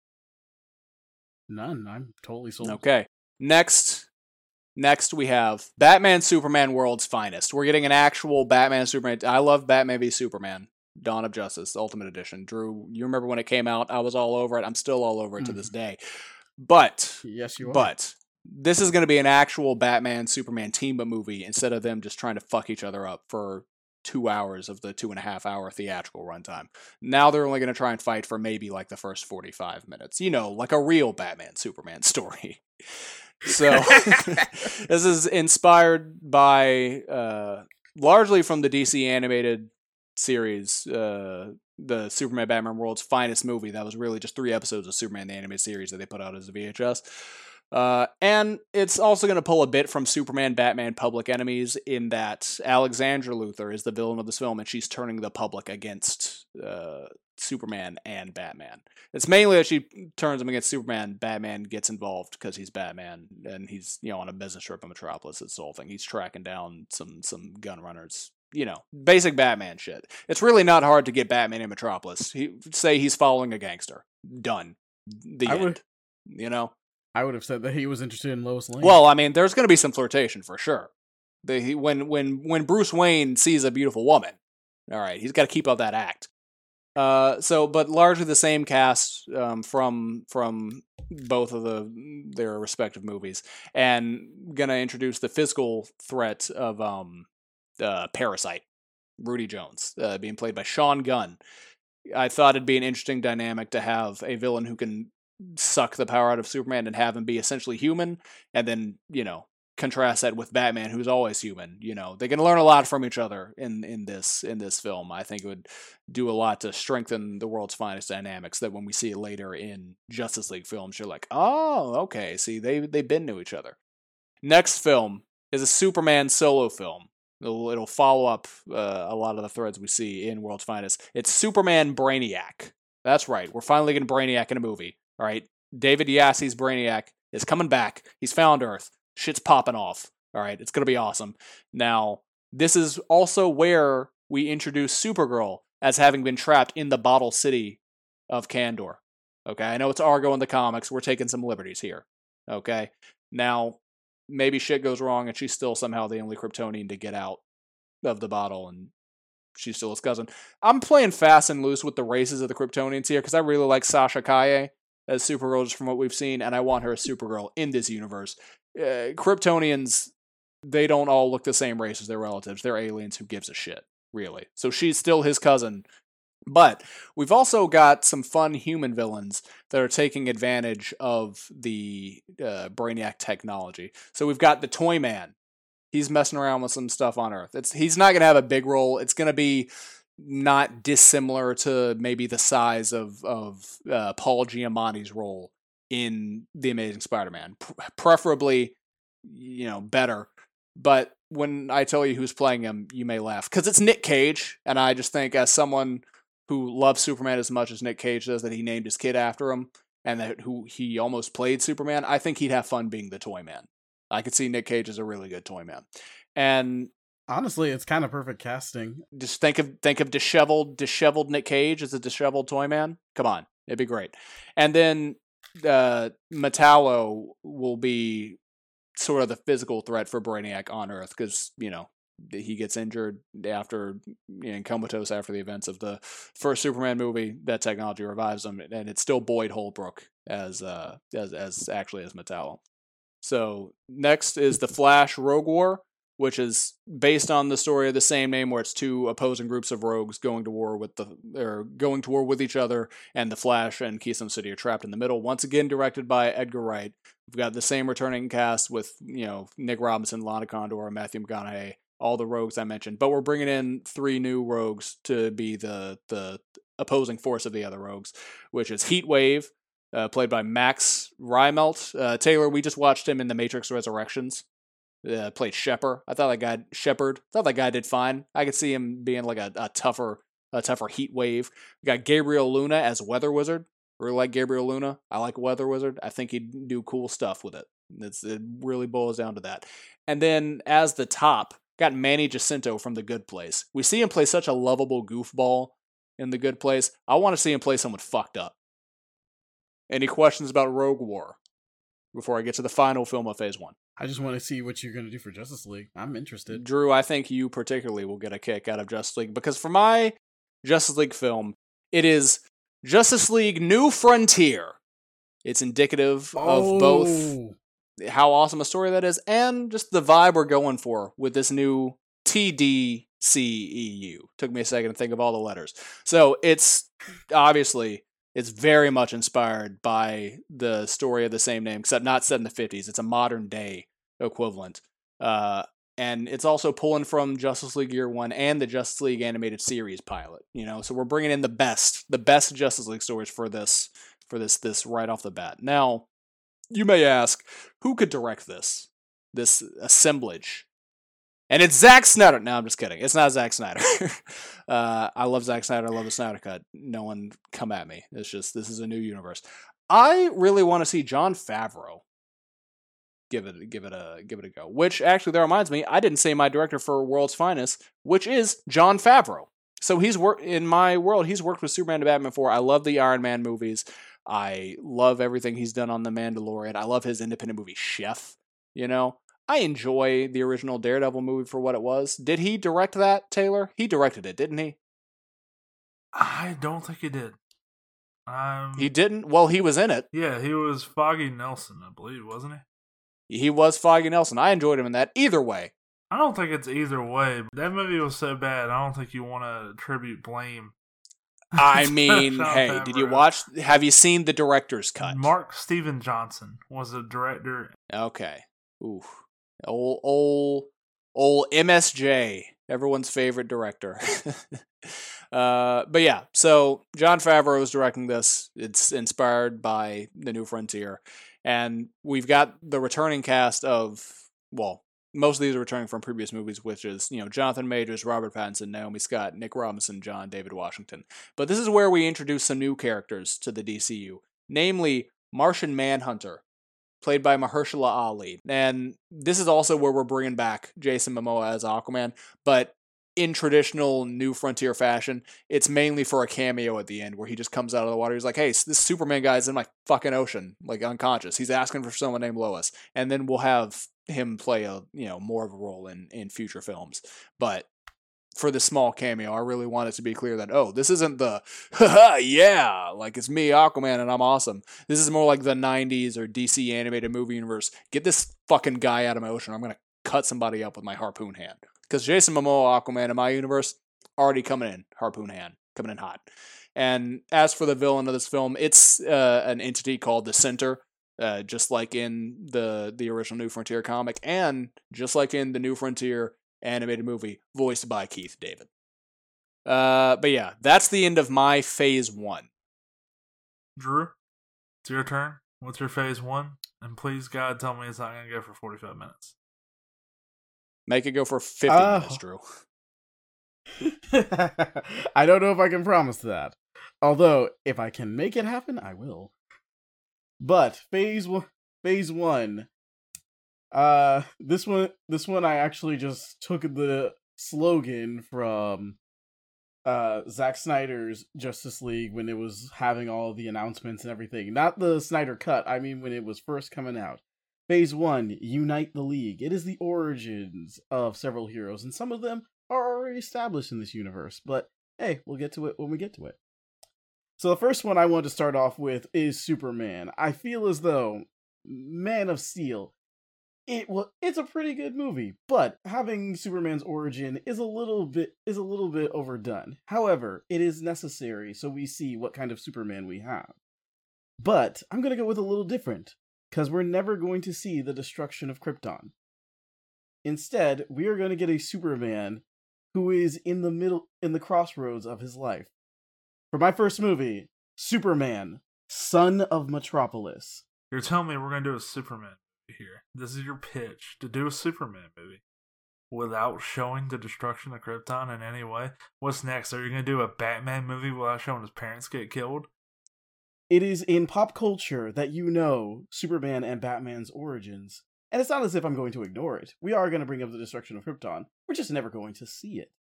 None. I'm totally sold. Okay. Next we have Batman Superman World's Finest. We're getting an actual Batman Superman. I love Batman v Superman, Dawn of Justice, Ultimate Edition. Drew, you remember when it came out? I was all over it. I'm still all over it to this day. But yes, you are. But this is going to be an actual Batman Superman team-up movie instead of them just trying to fuck each other up for 2 hours of the 2.5 hour theatrical runtime. Now they're only going to try and fight for maybe like the first 45 minutes. You know, like a real Batman Superman story. So this is inspired by largely from the DC animated series, the Superman Batman World's Finest movie. That was really just 3 episodes of Superman the Animated Series that they put out as a VHS. And it's also going to pull a bit from Superman Batman Public Enemies in that Alexandra Luthor is the villain of this film and she's turning the public against Superman and Batman. It's mainly that she turns them against Superman. Batman gets involved because he's Batman and he's, you know, on a business trip in Metropolis. It's the whole thing. He's tracking down some gun runners. You know, basic Batman shit. It's really not hard to get Batman in Metropolis. Say he's following a gangster. Done. The end. You know? I would have said that he was interested in Lois Lane. Well, I mean, there's going to be some flirtation for sure. When Bruce Wayne sees a beautiful woman, all right, he's got to keep up that act. But largely the same cast from both of their respective movies, and gonna introduce the physical threat of Parasite, Rudy Jones, being played by Sean Gunn. I thought it'd be an interesting dynamic to have a villain who can suck the power out of Superman and have him be essentially human, and then, you know, contrast that with Batman, who's always human. You know, they can learn a lot from each other in this film. I think it would do a lot to strengthen the World's Finest dynamics, that when we see it later in Justice League films, you're like, oh, okay, see, they've been to each other. Next film is a Superman solo film. It'll follow up a lot of the threads we see in World's Finest. It's Superman Brainiac. That's right, we're finally getting Brainiac in a movie. All right, David Yassi's Brainiac is coming back. He's found Earth. Shit's popping off. All right, it's going to be awesome. Now, this is also where we introduce Supergirl as having been trapped in the bottle city of Kandor. Okay, I know it's Argo in the comics. We're taking some liberties here. Okay, now, maybe shit goes wrong and she's still somehow the only Kryptonian to get out of the bottle, and she's still his cousin. I'm playing fast and loose with the races of the Kryptonians here because I really like Sasha Kaye as Supergirl just from what we've seen, and I want her as Supergirl in this universe. Kryptonians, they don't all look the same race as their relatives. They're aliens. Who gives a shit, really? So she's still his cousin, But we've also got some fun human villains that are taking advantage of the Brainiac technology. So we've got the Toyman. He's messing around with some stuff on Earth. He's not going to have a big role. It's going to be not dissimilar to maybe the size of Paul Giamatti's role in The Amazing Spider-Man. Preferably, better. But when I tell you who's playing him, you may laugh. Because it's Nick Cage, and I just think as someone who loves Superman as much as Nick Cage does, that he named his kid after him, and that who he almost played Superman, I think he'd have fun being the Toyman. I could see Nick Cage as a really good Toyman. And honestly, it's kind of perfect casting. just think of disheveled Nick Cage as a disheveled Toyman. Come on, it'd be great. And then Metallo will be sort of the physical threat for Brainiac on Earth because, he gets injured after comatose after the events of the first Superman movie. That technology revives him, and it's still Boyd Holbrook as Metallo. So next is the Flash Rogue War, which is based on the story of the same name, where it's two opposing groups of rogues going to war with each other, and the Flash and Keystone City are trapped in the middle. Once again, directed by Edgar Wright. We've got the same returning cast with Nick Robinson, Lana Condor, Matthew McConaughey, all the rogues I mentioned. But we're bringing in 3 new rogues to be the opposing force of the other rogues, which is Heatwave, played by Max Rymelt. Taylor, we just watched him in The Matrix Resurrections. Played Shepard. I thought that guy did fine. I could see him being like a tougher Heatwave. We got Gabriel Luna as Weather Wizard. Really like Gabriel Luna. I like Weather Wizard. I think he'd do cool stuff with it. It really boils down to that. And then as the top, got Manny Jacinto from The Good Place. We see him play such a lovable goofball in The Good Place. I want to see him play someone fucked up. Any questions about Rogue War before I get to the final film of Phase 1? I just want to see what you're going to do for Justice League. I'm interested. Drew, I think you particularly will get a kick out of Justice League, because for my Justice League film, it is Justice League New Frontier. It's indicative of both how awesome a story that is and just the vibe we're going for with this new TDCEU. Took me a second to think of all the letters. So it's very much inspired by the story of the same name, except not set in the 50s. It's a modern day equivalent. And it's also pulling from Justice League Year 1 and the Justice League animated series pilot. So we're bringing in the best Justice League stories for this right off the bat. Now, you may ask, who could direct this assemblage? And it's Zack Snyder. No, I'm just kidding. It's not Zack Snyder. I love Zack Snyder. I love the Snyder Cut. No one come at me. It's just, this is a new universe. I really want to see Jon Favreau give it a go. Which actually, that reminds me, I didn't say my director for World's Finest, which is Jon Favreau. So he's in my world. He's worked with Superman and Batman before. I love the Iron Man movies. I love everything he's done on The Mandalorian. I love his independent movie Chef. I enjoy the original Daredevil movie for what it was. Did he direct that, Taylor? He directed it, didn't he? I don't think he did. He didn't? Well, he was in it. Yeah, he was Foggy Nelson, I believe, wasn't he? He was Foggy Nelson. I enjoyed him in that. Either way. I don't think it's either way. That movie was so bad, I don't think you want to attribute blame. I mean, hey, have you seen the director's cut? Mark Steven Johnson was the director. Okay. Ooh. Old MSJ, everyone's favorite director. But yeah, so Jon Favreau is directing this. It's inspired by The New Frontier. And we've got the returning cast of, most of these are returning from previous movies, which is, Jonathan Majors, Robert Pattinson, Naomi Scott, Nick Robinson, John David Washington. But this is where we introduce some new characters to the DCU, namely Martian Manhunter, played by Mahershala Ali. And this is also where we're bringing back Jason Momoa as Aquaman, but in traditional New Frontier fashion, it's mainly for a cameo at the end where he just comes out of the water. He's like, hey, this Superman guy's in my fucking ocean, like unconscious. He's asking for someone named Lois. And then we'll have him play more of a role in future films. But for the small cameo, I really want it to be clear that, this isn't the, yeah, like it's me, Aquaman, and I'm awesome. This is more like the 90s or DC animated movie universe. Get this fucking guy out of my ocean. I'm going to cut somebody up with my harpoon hand. Because Jason Momoa, Aquaman in my universe, already coming in, harpoon hand. coming in hot. And as for the villain of this film, it's an entity called the Center, just like in the original New Frontier comic, and just like in the New Frontier animated movie, voiced by Keith David. But yeah, that's the end of my phase 1. Drew, it's your turn. What's your phase 1? And please, God, tell me it's not going to go for 45 minutes. Make it go for 50 minutes, Drew. I don't know if I can promise that. Although, if I can make it happen, I will. But phase 1, this one I actually just took the slogan from Zack Snyder's Justice League when it was having all the announcements and everything. Not the Snyder Cut, I mean when it was first coming out. Phase 1, Unite the League. It is the origins of several heroes, and some of them are already established in this universe. But hey, we'll get to it when we get to it. So the first one I want to start off with is Superman. I feel as though Man of Steel, it's a pretty good movie, but having Superman's origin is a little bit overdone. However, it is necessary so we see what kind of Superman we have. But I'm going to go with a little different, because we're never going to see the destruction of Krypton. Instead, we are going to get a Superman who is in the crossroads of his life. For my first movie, Superman, Son of Metropolis. You're telling me we're going to do a Superman movie here. This is your pitch to do a Superman movie without showing the destruction of Krypton in any way? What's next? Are you going to do a Batman movie without showing his parents get killed? It is in pop culture that you know Superman and Batman's origins. And it's not as if I'm going to ignore it. We are going to bring up the destruction of Krypton. We're just never going to see it.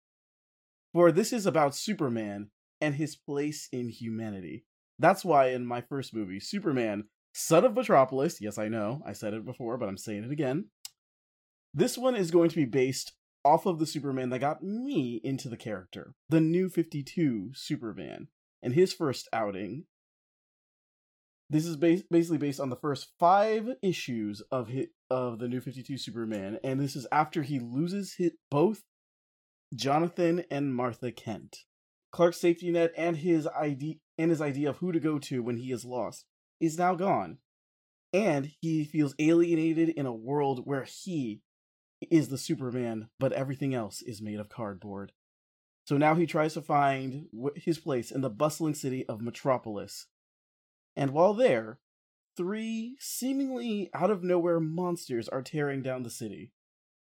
For this is about Superman and his place in humanity. That's why in my first movie, Superman, Son of Metropolis, yes I know, I said it before, but I'm saying it again. This one is going to be based off of the Superman that got me into the character. The New 52 Superman. And his first outing. This is basically based on the first 5 issues of the New 52 Superman, and this is after he loses both Jonathan and Martha Kent. Clark's safety net and his idea of who to go to when he is lost is now gone, and he feels alienated in a world where he is the Superman, but everything else is made of cardboard. So now he tries to find his place in the bustling city of Metropolis. And while there, 3 seemingly out-of-nowhere monsters are tearing down the city.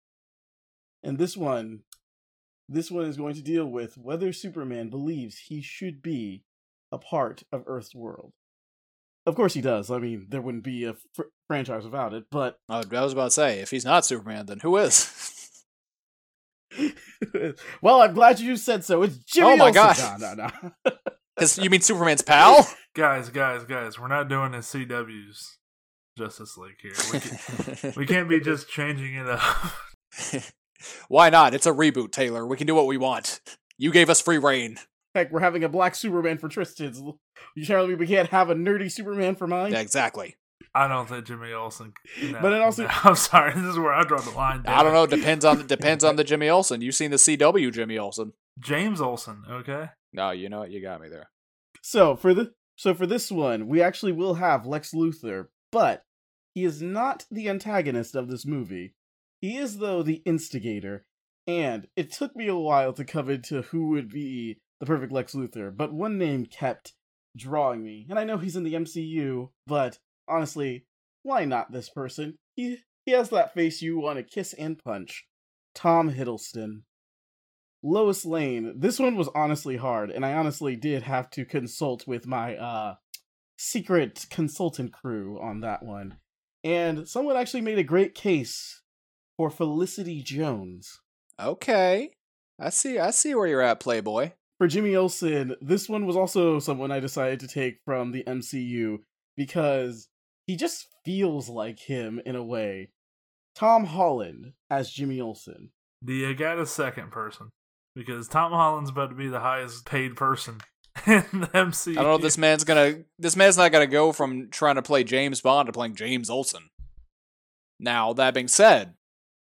And this one is going to deal with whether Superman believes he should be a part of Earth's world. Of course he does. I mean, there wouldn't be a franchise without it, but... I was about to say, if he's not Superman, then who is? Well, I'm glad you said so. It's Jimmy Olsen. God. No. You mean Superman's pal? Guys, we're not doing a CW's Justice League here. We can't be just changing it up. Why not? It's a reboot, Taylor. We can do what we want. You gave us free reign. Heck, we're having a black Superman for Tristan's. You telling me we can't have a nerdy Superman for mine? Yeah, exactly. I don't think Jimmy Olsen. No, but it also, no, I'm sorry. This is where I draw the line. I don't know. Depends on the Jimmy Olsen. You've seen the CW Jimmy Olsen. James Olsen. Okay. No, you know what? You got me there. So for this one, we actually will have Lex Luthor, but he is not the antagonist of this movie. He is, though, the instigator, and it took me a while to come into who would be the perfect Lex Luthor, but one name kept drawing me, and I know he's in the MCU, but honestly, why not this person? He has that face you want to kiss and punch. Tom Hiddleston. Lois Lane. This one was honestly hard, and I honestly did have to consult with my secret consultant crew on that one. And someone actually made a great case for Felicity Jones. Okay. I see where you're at, Playboy. For Jimmy Olsen, this one was also someone I decided to take from the MCU because he just feels like him in a way. Tom Holland as Jimmy Olsen. Do you got a second person? Because Tom Holland's about to be the highest paid person in the MCU. I don't know if this man's not gonna go from trying to play James Bond to playing James Olsen. Now, that being said,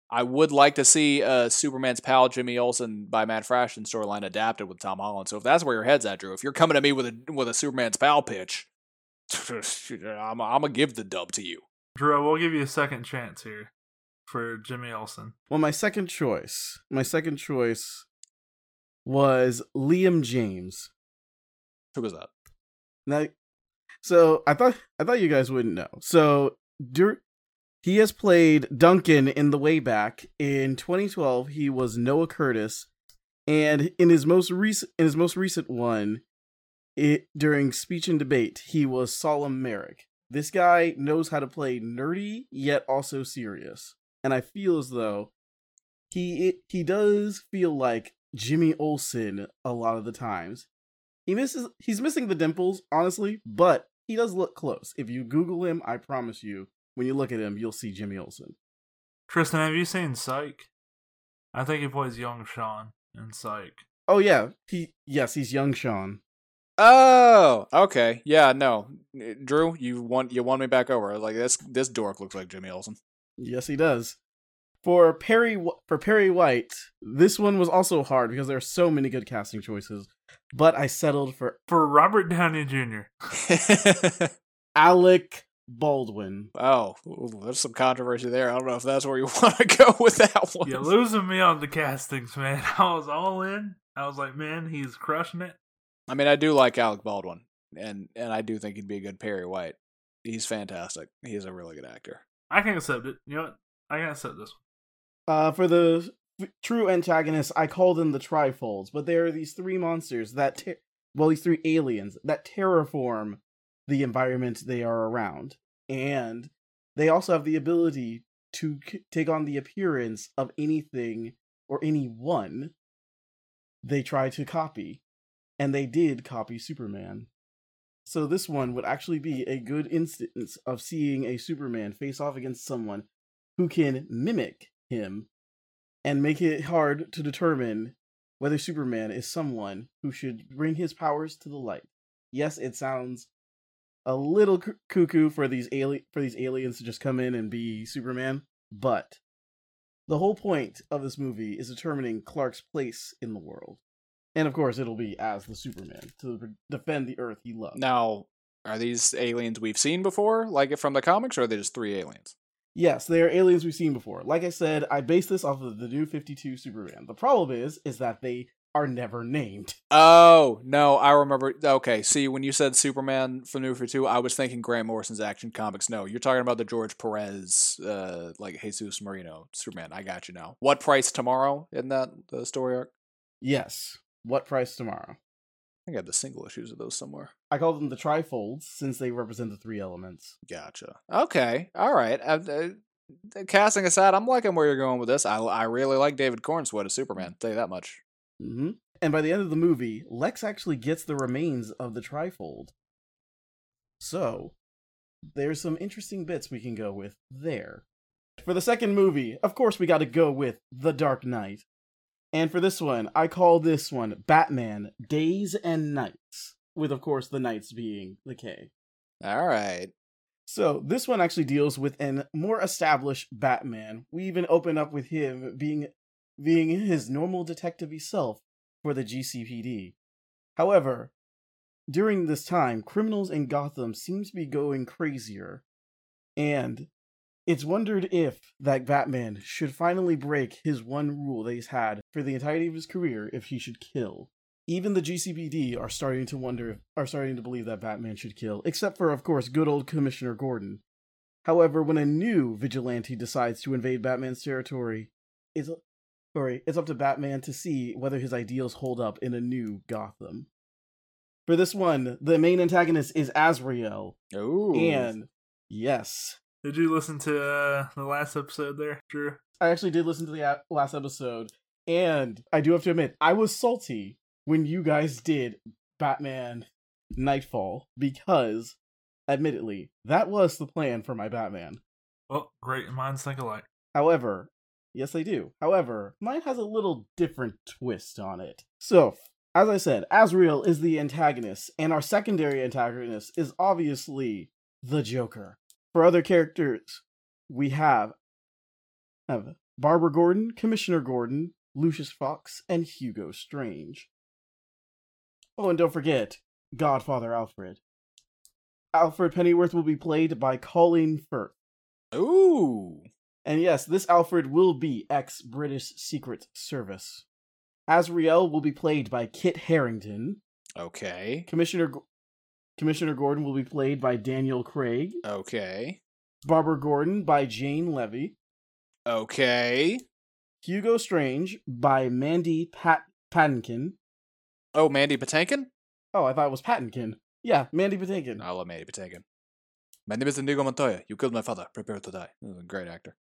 I would like to see Superman's pal Jimmy Olsen by Matt Fraction storyline adapted with Tom Holland. So if that's where your head's at, Drew, if you're coming at me with a Superman's pal pitch, I'm gonna give the dub to you. Drew, we'll give you a second chance here for Jimmy Olsen. Well, my second choice was Liam James. Who was that? Now, so I thought you guys wouldn't know. So he has played Duncan in The Way Back. In 2012, he was Noah Curtis, and in his most recent one, during Speech and Debate, he was Solemn Merrick. This guy knows how to play nerdy yet also serious, and I feel as though he does feel like Jimmy Olsen a lot of the times. He's missing the dimples, honestly, but he does look close. If you Google him, I promise you, when you look at him, you'll see Jimmy Olsen. Tristan, have you seen Psych? I think he plays young Sean in Psych. Oh yeah, he's young Sean. Oh, okay. Yeah, no. Drew, you won me back over. Like this dork looks like Jimmy Olsen. Yes, he does. For Perry White, this one was also hard because there are so many good casting choices, but I settled for Robert Downey Jr. Alec Baldwin. Oh, there's some controversy there. I don't know if that's where you want to go with that one. You're losing me on the castings, man. I was all in. I was like, man, he's crushing it. I mean, I do like Alec Baldwin, and I do think he'd be a good Perry White. He's fantastic. He's a really good actor. I can accept it. You know what? I can accept this one. For the true antagonists, I call them the Trifolds, but there are these three monsters these three aliens that terraform the environment they are around, and they also have the ability to take on the appearance of anything or anyone they try to copy, and they did copy Superman. So this one would actually be a good instance of seeing a Superman face off against someone who can mimic him and make it hard to determine whether Superman is someone who should bring his powers to the light. Yes, it sounds a little cuckoo for these aliens to just come in and be Superman, but the whole point of this movie is determining Clark's place in the world. And of course, it'll be as the Superman to defend the Earth he loves. Now, are these aliens we've seen before, like from the comics, or are they just three aliens? Yes, they are aliens we've seen before. Like I said, I based this off of the New 52 Superman. The problem is that they are never named. Oh, no, I remember. Okay, see, when you said Superman from New 52, I was thinking Grant Morrison's Action Comics. No, you're talking about the George Perez, like Jesus Marino Superman. I got you now. What price tomorrow in that story arc? Yes. What price tomorrow? I think I have the single issues of those somewhere. I call them the Trifolds since they represent the three elements. Gotcha. Okay. All right. Casting aside, I'm liking where you're going with this. I really like David Cornswood as Superman. I'll tell you that much. Mm-hmm. And by the end of the movie, Lex actually gets the remains of the Trifold. So, there's some interesting bits we can go with there. For the second movie, of course we gotta go with The Dark Knight. And for this one, I call this one Batman Days and Nights, with, of course, the Nights being the K. All right. So, this one actually deals with a more established Batman. We even open up with him being his normal detective-y self for the GCPD. However, during this time, criminals in Gotham seem to be going crazier, and it's wondered if that Batman should finally break his one rule that he's had for the entirety of his career if he should kill. Even the GCPD are starting to believe that Batman should kill, except for, of course, good old Commissioner Gordon. However, when a new vigilante decides to invade Batman's territory, it's up to Batman to see whether his ideals hold up in a new Gotham. For this one, the main antagonist is Azrael. Ooh. And, yes. Did you listen to the last episode there, Drew? I actually did listen to the last episode, and I do have to admit, I was salty when you guys did Batman Nightfall, because, admittedly, that was the plan for my Batman. Well, great minds think alike. However, yes, they do. However, mine has a little different twist on it. So, as I said, Azrael is the antagonist, and our secondary antagonist is obviously the Joker. For other characters, we have Barbara Gordon, Commissioner Gordon, Lucius Fox, and Hugo Strange. Oh, and don't forget, Godfather Alfred. Alfred Pennyworth will be played by Colin Firth. Ooh. And yes, this Alfred will be ex-British Secret Service. Azrael will be played by Kit Harington. Okay. Commissioner Gordon will be played by Daniel Craig. Okay. Barbara Gordon by Jane Levy. Okay. Hugo Strange by Mandy Patinkin. Oh, Mandy Patinkin? Oh, I thought it was Patinkin. Yeah, Mandy Patinkin. I love Mandy Patinkin. My name is Inigo Montoya. You killed my father. Prepare to die. Great actor.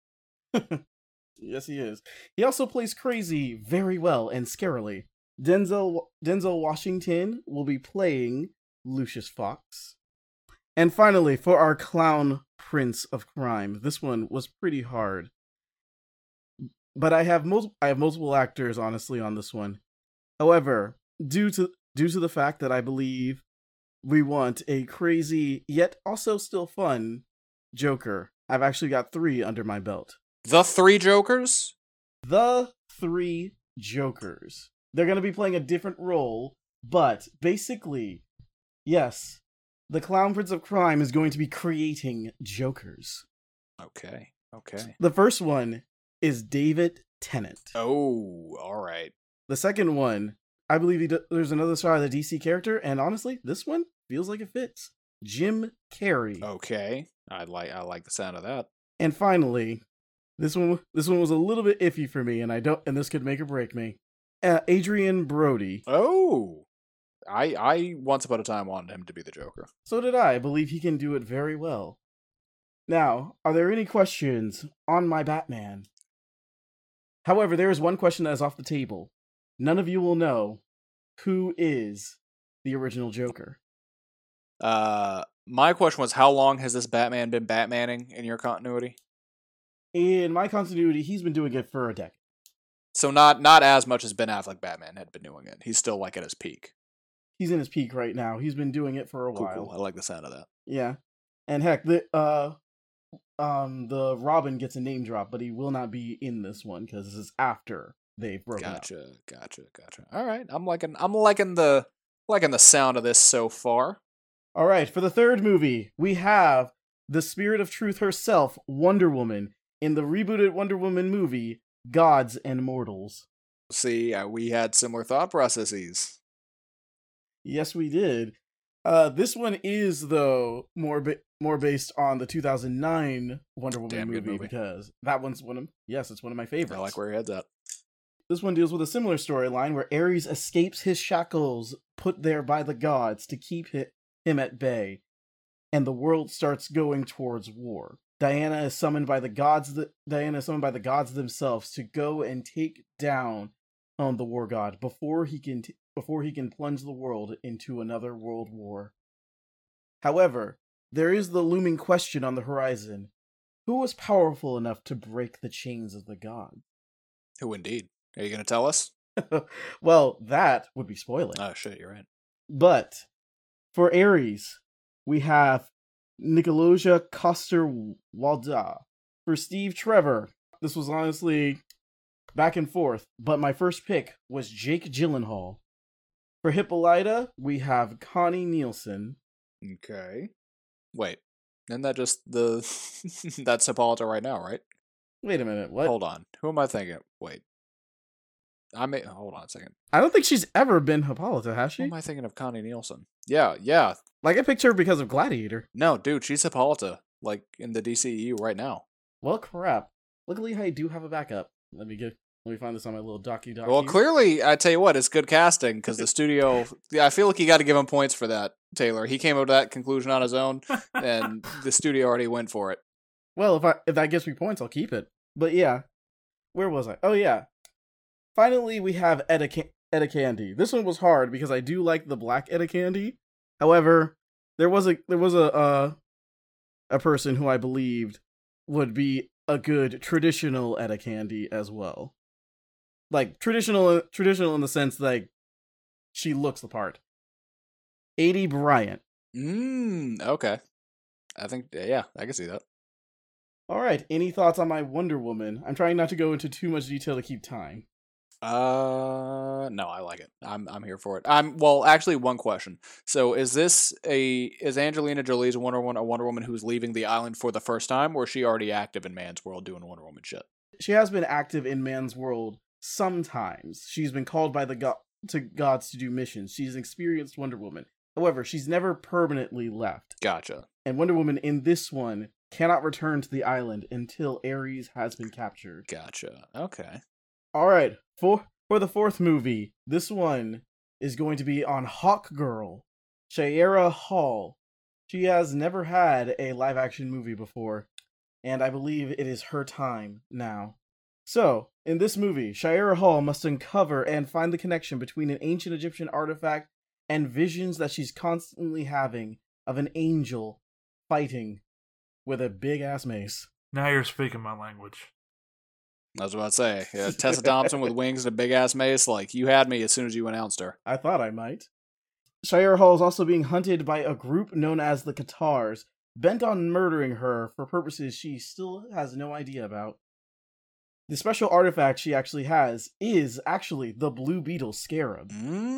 Yes, he is. He also plays crazy very well and scarily. Denzel Washington will be playing Lucius Fox. And finally, for our clown prince of crime, this one was pretty hard. But I have multiple actors, honestly, on this one. However, due to the fact that I believe we want a crazy yet also still fun Joker, I've actually got 3 under my belt. The 3 Jokers? The 3 Jokers. They're going to be playing a different role, but basically, yes, the Clown Prince of Crime is going to be creating Jokers. Okay. Okay. The first one is David Tennant. Oh, all right. The second one, I believe there's another star of the DC character, and honestly, this one feels like it fits. Jim Carrey. Okay. I like the sound of that. And finally, this one was a little bit iffy for me, and this could make or break me. Adrian Brody. Oh, I once upon a time wanted him to be the Joker. So did I. I believe he can do it very well. Now, are there any questions on my Batman? However, there is one question that is off the table. None of you will know who is the original Joker. My question was, how long has this Batman been Batmaning in your continuity? In my continuity, he's been doing it for a decade. So not as much as Ben Affleck Batman had been doing it. He's still like at his peak. He's in his peak right now. He's been doing it for a while. Cool. I like the sound of that. Yeah. And heck, the Robin gets a name drop, but he will not be in this one because this is after they've broken up. Gotcha. All right. I'm liking the sound of this so far. All right, for the third movie, we have the Spirit of Truth herself, Wonder Woman, in the rebooted Wonder Woman movie, Gods and Mortals. See, we had similar thought processes. Yes, we did. This one is, though, more based on the 2009 Wonder Woman movie because that one's it's one of my favorites. I like where your head's at. This one deals with a similar storyline where Ares escapes his shackles put there by the gods to keep him at bay, and the world starts going towards war. Diana is summoned by the gods themselves to go and take down the war god before he can plunge the world into another world war. However, there is the looming question on the horizon: who was powerful enough to break the chains of the gods? Who indeed? Are you going to tell us? Well, that would be spoiling. Oh shit, you're right. But for Ares, we have Nicolosia Coster-Waldau. For Steve Trevor, this was honestly back and forth, but my first pick was Jake Gyllenhaal. For Hippolyta, we have Connie Nielsen. Okay. Wait, isn't that just that's Hippolyta right now, right? Wait a minute, what? Hold on. Who am I thinking? Wait. Hold on a second. I don't think she's ever been Hippolyta, has she? Who am I thinking of? Connie Nielsen. Yeah. Like, I picked her because of Gladiator. No, dude, she's Hippolyta, like, in the DCEU right now. Well, crap. Luckily, I do have a backup. Let me find this on my little docu. Well, clearly, I tell you what, it's good casting, because the studio, I feel like you got to give him points for that, Taylor. He came up to that conclusion on his own, and the studio already went for it. Well, if that gives me points, I'll keep it. But yeah, where was I? Oh yeah. Finally, we have Etta Candy. This one was hard because I do like the black Etta Candy. However, there was a person who I believed would be a good traditional Etta Candy as well. Like traditional in the sense like she looks the part. Aidy Bryant. Okay. I think I can see that. All right. Any thoughts on my Wonder Woman? I'm trying not to go into too much detail to keep time. No, I like it. I'm here for it. Actually, one question. So, is Angelina Jolie's Wonder Woman a Wonder Woman who's leaving the island for the first time, or is she already active in man's world doing Wonder Woman shit? She has been active in man's world sometimes. She's been called by the gods to do missions. She's an experienced Wonder Woman. However, she's never permanently left. Gotcha. And Wonder Woman in this one cannot return to the island until Ares has been captured. Gotcha. Okay. All right, for the fourth movie, this one is going to be on Hawkgirl, Shayera Hall. She has never had a live-action movie before, and I believe it is her time now. So, in this movie, Shayera Hall must uncover and find the connection between an ancient Egyptian artifact and visions that she's constantly having of an angel fighting with a big-ass mace. Now you're speaking my language. I was about to say, yeah, Tessa Thompson with wings and a big-ass mace, like, you had me as soon as you announced her. I thought I might. Shayera Hall is also being hunted by a group known as the Katars, bent on murdering her for purposes she still has no idea about. The special artifact she actually has is actually the Blue Beetle Scarab.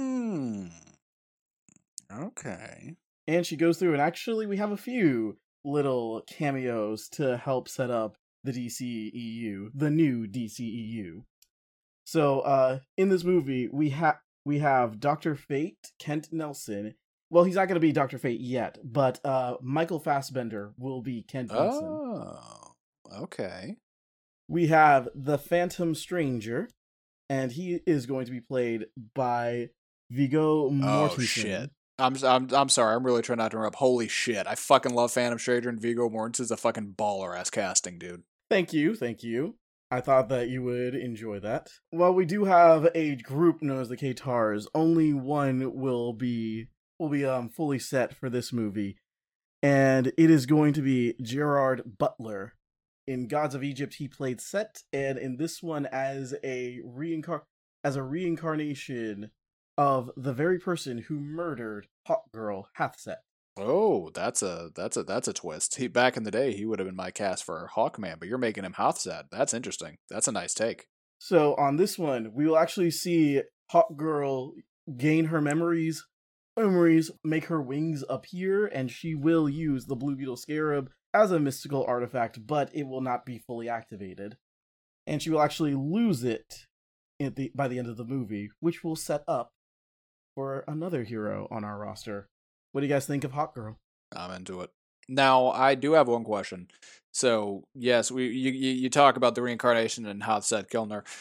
Okay. And she goes through, and actually we have a few little cameos to help set up the DCEU, the new DCEU. So, in this movie, we have Dr. Fate, Kent Nelson. Well, he's not going to be Dr. Fate yet, but Michael Fassbender will be Kent Nelson. Oh, okay. We have the Phantom Stranger, and he is going to be played by Viggo Mortensen. Oh, shit. I'm sorry. I'm really trying not to interrupt. Holy shit! I fucking love Phantom Stranger, and Viggo Mortensen's a fucking baller ass casting, dude. Thank you. I thought that you would enjoy that. While we do have a group known as the Katars, only one will be fully set for this movie, and it is going to be Gerard Butler. In Gods of Egypt, he played Set, and in this one as a reincarnation of the very person who murdered Hawkgirl Hathset. Oh, that's a twist. Back in the day, he would have been my cast for Hawkman, but you're making him Hathset. That's interesting. That's a nice take. So on this one, we will actually see Hawkgirl gain her memories, make her wings appear, and she will use the Blue Beetle Scarab as a mystical artifact, but it will not be fully activated. And she will actually lose it by the end of the movie, which will set up for another hero on our roster. What do you guys think of Hawkgirl? I'm into it. Now, I do have one question. So, yes, you talk about the reincarnation and Hathset killing her.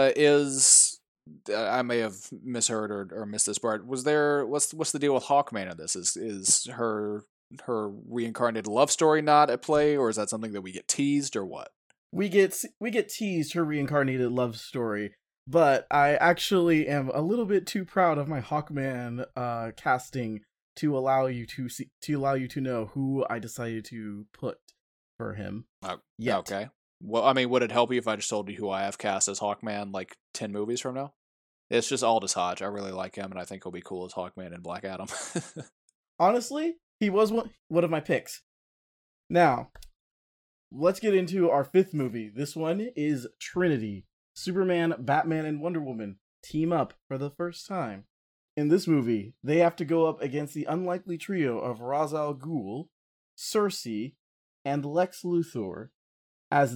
I may have misheard or missed this part. What's the deal with Hawkman in this? Is her reincarnated love story not at play, or is that something that we get teased, or what? We get teased her reincarnated love story, but I actually am a little bit too proud of my Hawkman casting to allow you to know who I decided to put for him. Okay. Well, I mean, would it help you if I just told you who I have cast as Hawkman like 10 movies from now? It's just Aldous Hodge. I really like him, and I think he'll be cool as Hawkman and Black Adam. Honestly, he was one of my picks. Now, let's get into our fifth movie. This one is Trinity. Superman, Batman, and Wonder Woman team up for the first time. In this movie, they have to go up against the unlikely trio of Ra's al Ghul, Cersei, and Lex Luthor, as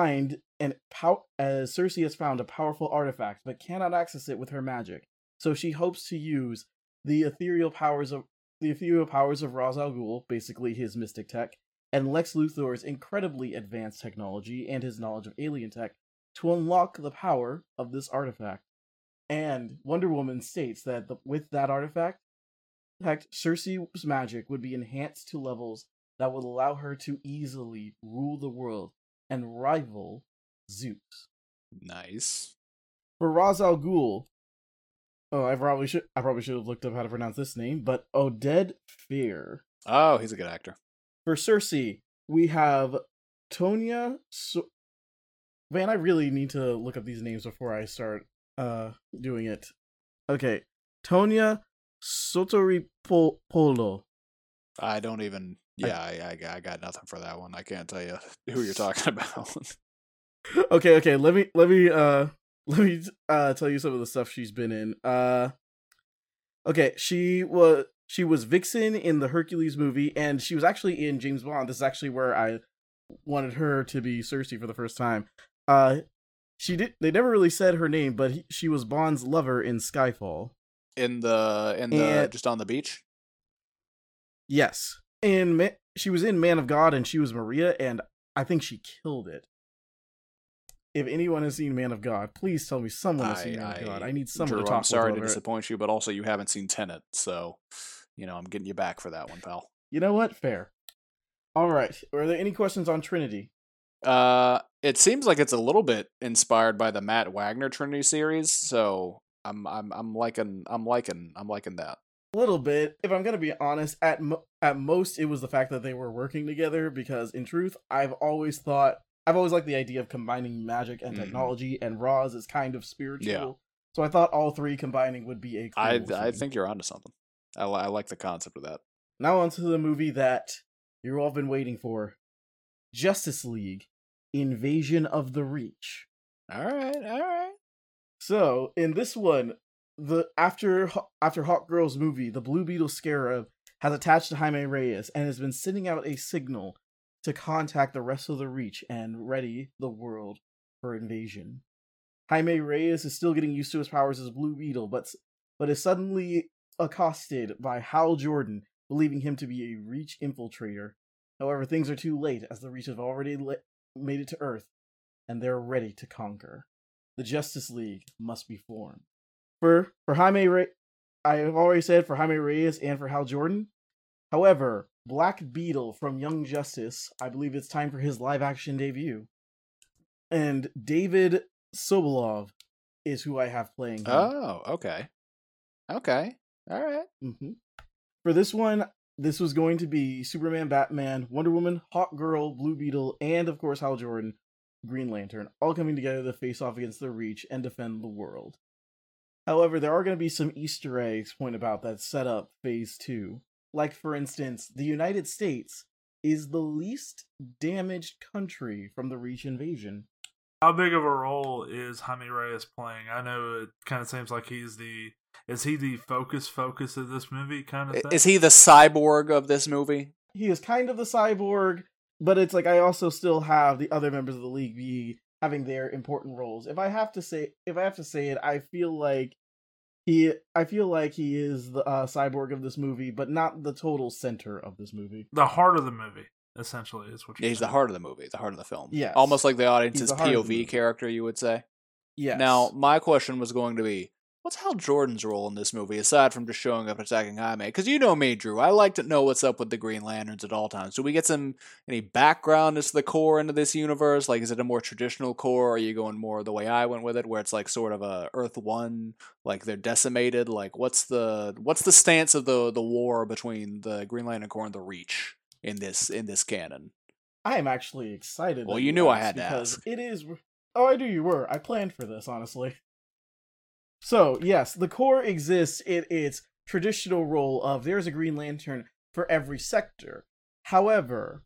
Cersei has found a powerful artifact but cannot access it with her magic. So she hopes to use the ethereal powers of Ra's al Ghul, basically his mystic tech, and Lex Luthor's incredibly advanced technology and his knowledge of alien tech to unlock the power of this artifact. And Wonder Woman states that with that artifact, Cersei's magic would be enhanced to levels that would allow her to easily rule the world and rival Zeus. Nice. For Ra's al Ghul, I probably should have looked up how to pronounce this name, but Oded Fehr. Oh, he's a good actor. For Cersei, we have Tonya. Man, I really need to look up these names before I start doing it. Okay, Tonya Sotoripolo. I don't even. Yeah, I got nothing for that one. I can't tell you who you're talking about. Okay. Let me tell you some of the stuff she's been in. Okay, she was Vixen in the Hercules movie, and she was actually in James Bond. This is actually where I wanted her to be Cersei for the first time. They never really said her name, but she was Bond's lover in Skyfall. In the just on the beach. Yes, she was in Man of God, and she was Maria, and I think she killed it. If anyone has seen Man of God, please tell me someone has seen Man of God. I need someone Drew, to talk. I'm sorry to disappoint you, but also you haven't seen Tenet, so I'm getting you back for that one, pal. You know what? Fair. All right. Are there any questions on Trinity? It seems like it's a little bit inspired by the Matt Wagner Trinity series, so I'm liking that. A little bit. If I'm gonna be honest, at most it was the fact that they were working together. Because in truth, I've always liked the idea of combining magic and technology, and Roz is kind of spiritual. Yeah. So I thought all three combining would be a cool I think you're onto something. I like the concept of that. Now on to the movie that you've all been waiting for. Justice League: Invasion of the Reach. All right. So, in this one, after Hawkgirl's movie, the Blue Beetle Scarab has attached to Jaime Reyes and has been sending out a signal to contact the rest of the Reach and ready the world for invasion. Jaime Reyes is still getting used to his powers as Blue Beetle, but is suddenly accosted by Hal Jordan, believing him to be a Reach infiltrator. However, things are too late, as the Reach have already made it to Earth, and they're ready to conquer. The Justice League must be formed. For Jaime I have already said for Jaime Reyes and for Hal Jordan. However, Black Beetle from Young Justice, I believe it's time for his live-action debut. And David Sobolov is who I have playing him. Oh, okay. All right. Mm-hmm. For this one, this was going to be Superman, Batman, Wonder Woman, Hawkgirl, Blue Beetle, and of course Hal Jordan, Green Lantern, all coming together to face off against the Reach and defend the world. However, there are going to be some Easter eggs point about that set up Phase 2. Like, for instance, the United States is the least damaged country from the Reach invasion. How big of a role is Jaime Reyes playing? I know it kind of seems like is he the focus of this movie kind of thing? Is he the cyborg of this movie? He is kind of the cyborg, but it's like I also still have the other members of the League be having their important roles. If I have to say it, I feel like he is the cyborg of this movie, but not the total center of this movie. The heart of the movie, essentially, is what you're saying. He's the heart of the movie, the heart of the film. Yes. Almost like the audience's POV character, you would say. Yes. Now, my question was going to be, what's Hal Jordan's role in this movie, aside from just showing up and attacking Jaime? Because you know me, Drew. I like to know what's up with the Green Lanterns at all times. Do we get any background as to the core into this universe? Like, is it a more traditional core, or are you going more the way I went with it, where it's like sort of a Earth 1, like they're decimated? Like, what's the stance of the war between the Green Lantern Corps and the Reach in this canon? I am actually excited. Well, you knew I had to ask. It is. Oh, I knew you were. I planned for this, honestly. So, yes, the Corps exists in its traditional role of there's a Green Lantern for every sector. However,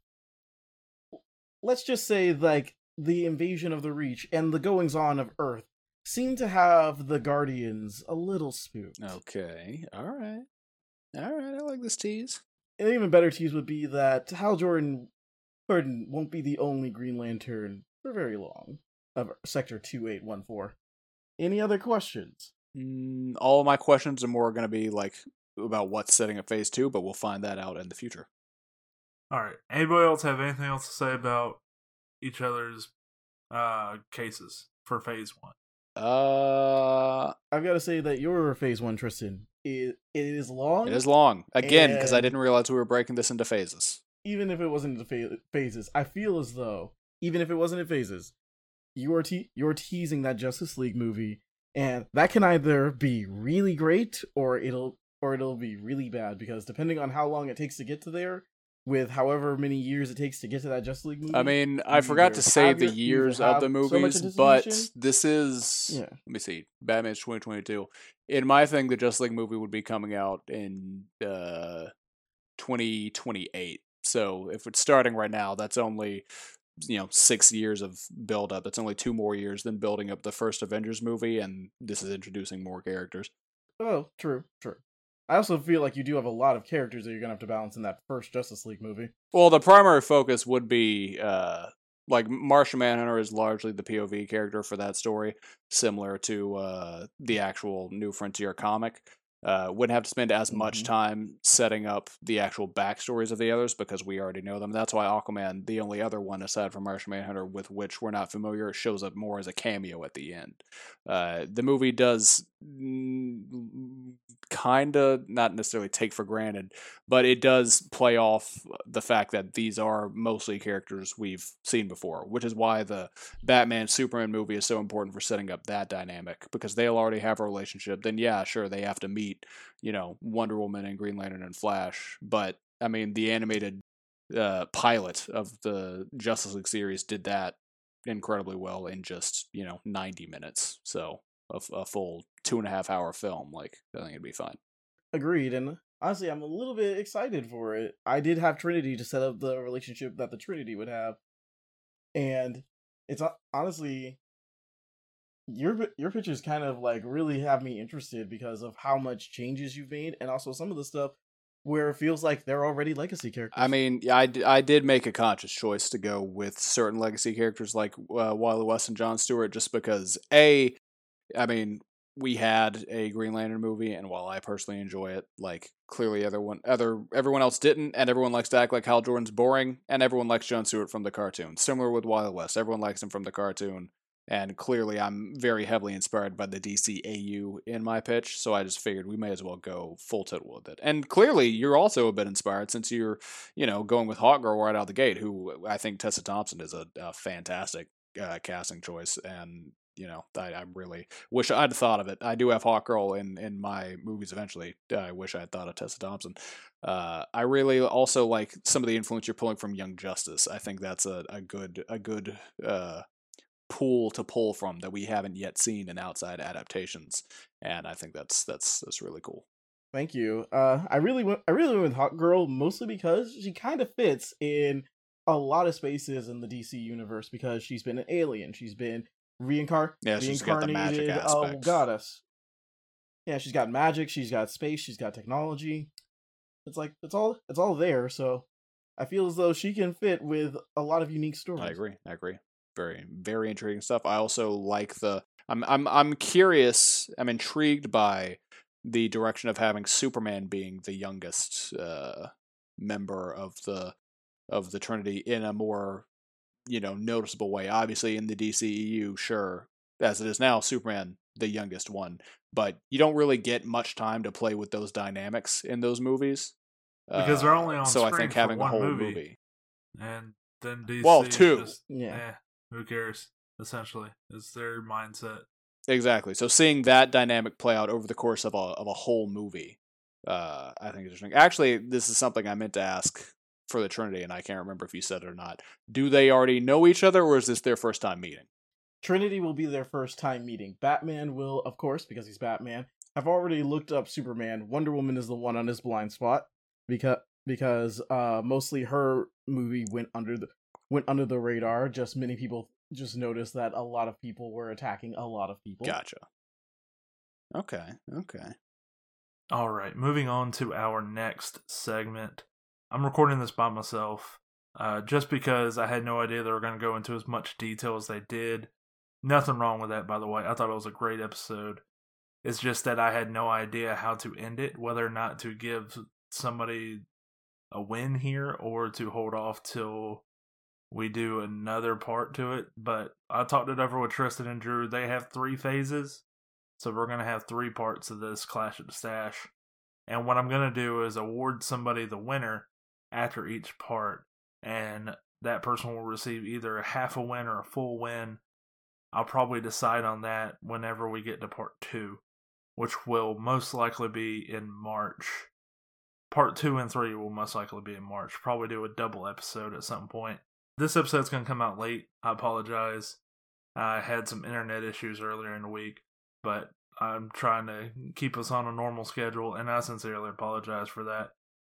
let's just say, like, the invasion of the Reach and the goings-on of Earth seem to have the Guardians a little spooked. Okay, alright, I like this tease. An even better tease would be that Hal Jordan won't be the only Green Lantern for very long of Sector 2814. Any other questions? All of my questions are more going to be like about what's setting up Phase 2, but we'll find that out in the future. All right. Anybody else have anything else to say about each other's cases for Phase 1? I've got to say that your Phase 1, Tristan, it is long. It is long. Again, because I didn't realize we were breaking this into phases. Even if it wasn't into phases, I feel as though, even if it wasn't in phases, you're teasing that Justice League movie, and that can either be really great or it'll be really bad, because depending on how long it takes to get to there, with however many years it takes to get to that Justice League movie. I mean, I forgot to say the years of the movies, but this is let me see, Batman's 2022. In my thing, the Justice League movie would be coming out in 2028. So if it's starting right now, that's only 6 years of build up. That's only 2 more years than building up the first Avengers movie, and this is introducing more characters. Oh, true. I also feel like you do have a lot of characters that you're gonna have to balance in that first Justice League movie. Well, the primary focus would be like Martian Manhunter is largely the POV character for that story, similar to the actual New Frontier comic. Wouldn't have to spend as much time setting up the actual backstories of the others because we already know them. That's why Aquaman, the only other one aside from Martian Manhunter with which we're not familiar, shows up more as a cameo at the end. The movie does kind of not necessarily take for granted, but it does play off the fact that these are mostly characters we've seen before, which is why the Batman Superman movie is so important for setting up that dynamic, because they'll already have a relationship. Then yeah, sure, they have to meet, Wonder Woman and Green Lantern and Flash, but I mean the animated pilot of the Justice League series did that incredibly well in just 90 minutes. So a full 2.5 hour film, like, I think it'd be fine. Agreed, and honestly, I'm a little bit excited for it. I did have Trinity to set up the relationship that the Trinity would have, and it's honestly, your pictures kind of like really have me interested because of how much changes you've made, and also some of the stuff where it feels like they're already legacy characters. I mean, I did make a conscious choice to go with certain legacy characters like Wally West and John Stewart, just because we had a Green Lantern movie, and while I personally enjoy it, like, clearly everyone else didn't, and everyone likes to act like Hal Jordan's boring, and everyone likes John Stewart from the cartoon. Similar with Wally West, everyone likes him from the cartoon, and clearly I'm very heavily inspired by the DCAU in my pitch, so I just figured we may as well go full tilt with it. And clearly you're also a bit inspired since you're, going with Hawkgirl right out the gate, who I think Tessa Thompson is a fantastic casting choice, and I really wish I'd thought of it. I do have Hawkgirl in my movies eventually. I wish I had thought of Tessa Thompson. I really also like some of the influence you're pulling from Young Justice. I think that's a good pool to pull from that we haven't yet seen in outside adaptations, and I think that's really cool. Thank you. I really went with Hawkgirl mostly because she kind of fits in a lot of spaces in the DC universe because she's been an alien. She's been she's got the magic aspects. Goddess. Yeah, she's got magic, she's got space, she's got technology. It's like it's all there, so I feel as though she can fit with a lot of unique stories. I agree. Very, very intriguing stuff. I also like I'm curious, I'm intrigued by the direction of having Superman being the youngest member of the Trinity in a more noticeable way. Obviously, in the DCEU, sure, as it is now, Superman the youngest one, but you don't really get much time to play with those dynamics in those movies because they're only on so screen I think having for a whole one movie, and then DC, well, two, just, who cares? Essentially, is their mindset. Exactly. So seeing that dynamic play out over the course of a whole movie, I think is interesting. Actually, this is something I meant to ask for the Trinity, and I can't remember if you said it or not. Do they already know each other, or is this their first time meeting? Trinity will be their first time meeting. Batman will, of course, because he's Batman, have already looked up Superman. Wonder Woman is the one on his blind spot because mostly her movie went under the radar. Just many people just noticed that a lot of people were attacking a lot of people. Gotcha. Okay. All right, moving on to our next segment. I'm recording this by myself, just because I had no idea they were going to go into as much detail as they did. Nothing wrong with that, by the way. I thought it was a great episode. It's just that I had no idea how to end it, whether or not to give somebody a win here or to hold off till we do another part to it. But I talked it over with Tristan and Drew. They have 3 phases, so we're going to have 3 parts of this Clash at the Stash. And what I'm going to do is award somebody the winner after each part, and that person will receive either a half a win or a full win. I'll probably decide on that whenever we get to part 2, which will most likely be in March. Part 2 and 3 will most likely be in March. Probably do a double episode at some point. This episode's going to come out late. I apologize. I had some internet issues earlier in the week, but I'm trying to keep us on a normal schedule, and I sincerely apologize for that.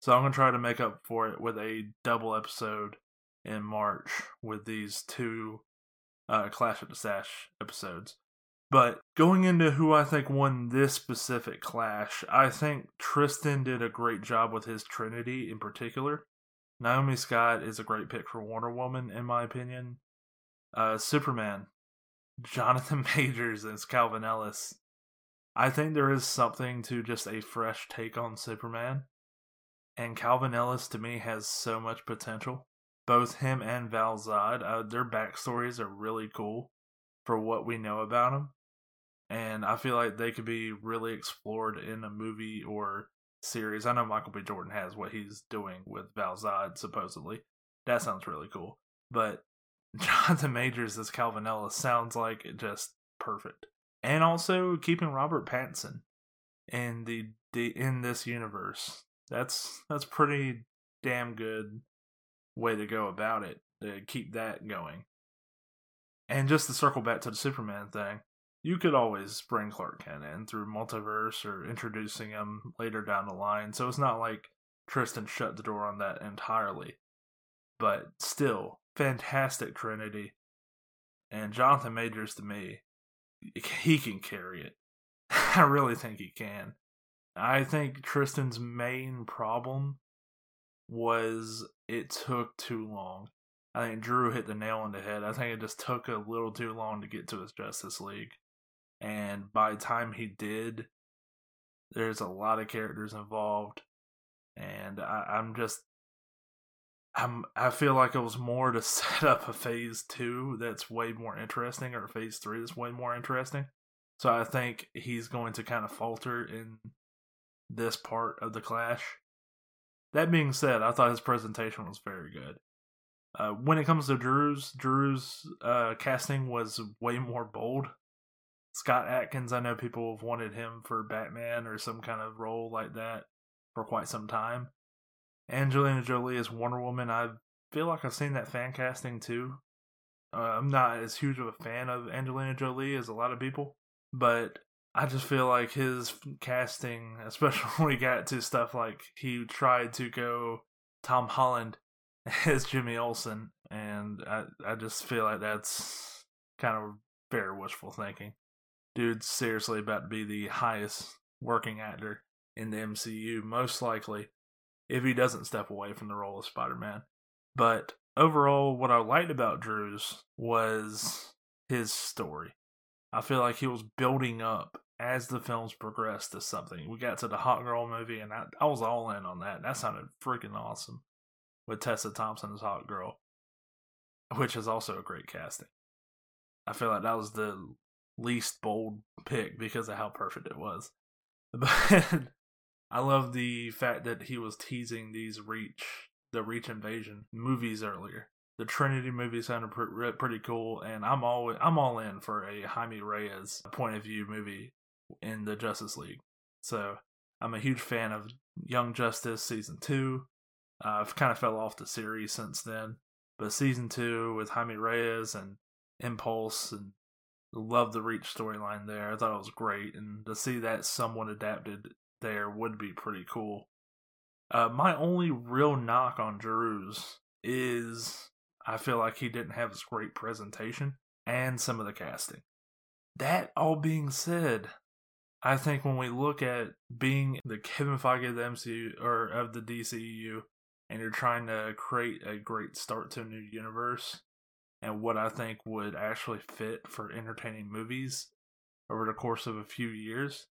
So I'm going to try to make up for it with a double episode in March with these two Clash at the Stash episodes. But going into who I think won this specific clash, I think Tristan did a great job with his Trinity in particular. Naomi Scott is a great pick for Wonder Woman, in my opinion. Superman, Jonathan Majors as Calvin Ellis. I think there is something to just a fresh take on Superman. And Calvin Ellis, to me, has so much potential. Both him and Val Zod, their backstories are really cool for what we know about them. And I feel like they could be really explored in a movie or series. I know Michael B. Jordan has what he's doing with Val Zod, supposedly. That sounds really cool. But Jonathan Majors as Calvin Ellis sounds like just perfect. And also keeping Robert Pattinson in in this universe. That's pretty damn good way to go about it, to keep that going. And just to circle back to the Superman thing, you could always bring Clark Kent in through multiverse or introducing him later down the line. So it's not like Tristan shut the door on that entirely. But still, fantastic Trinity. And Jonathan Majors, to me, he can carry it. I really think he can. I think Tristan's main problem was it took too long. I think Drew hit the nail on the head. I think it just took a little too long to get to his Justice League. And by the time he did, there's a lot of characters involved. And I feel like it was more to set up a phase 2 that's way more interesting, or phase 3 that's way more interesting. So I think he's going to kind of falter in this part of the clash. That being said, I thought his presentation was very good. When it comes to Drew's casting was way more bold. Scott Adkins, I know people have wanted him for Batman or some kind of role like that for quite some time. Angelina Jolie as Wonder Woman, I feel like I've seen that fan casting too. I'm not as huge of a fan of Angelina Jolie as a lot of people, but I just feel like his casting, especially when we got to stuff like he tried to go Tom Holland as Jimmy Olsen, and I just feel like that's kind of very wishful thinking. Dude's seriously about to be the highest working actor in the MCU, most likely, if he doesn't step away from the role of Spider-Man. But overall, what I liked about Drew's was his story. I feel like he was building up as the films progressed to something. We got to the Hot Girl movie, and I was all in on that. That sounded freaking awesome. With Tessa Thompson as Hot Girl, which is also a great casting. I feel like that was the least bold pick because of how perfect it was. But I love the fact that he was teasing the Reach Invasion movies earlier. The Trinity movie sounded pretty cool, and I'm all in for a Jaime Reyes point of view movie in the Justice League. So I'm a huge fan of Young Justice Season 2. I've kind of fell off the series since then, but Season 2 with Jaime Reyes and Impulse, and love the Reach storyline there. I thought it was great, and to see that somewhat adapted there would be pretty cool. My only real knock on Drew's is I feel like he didn't have his great presentation and some of the casting. That all being said, I think when we look at being the Kevin Feige of the MCU or of the DCEU, and you're trying to create a great start to a new universe, and what I think would actually fit for entertaining movies over the course of a few years,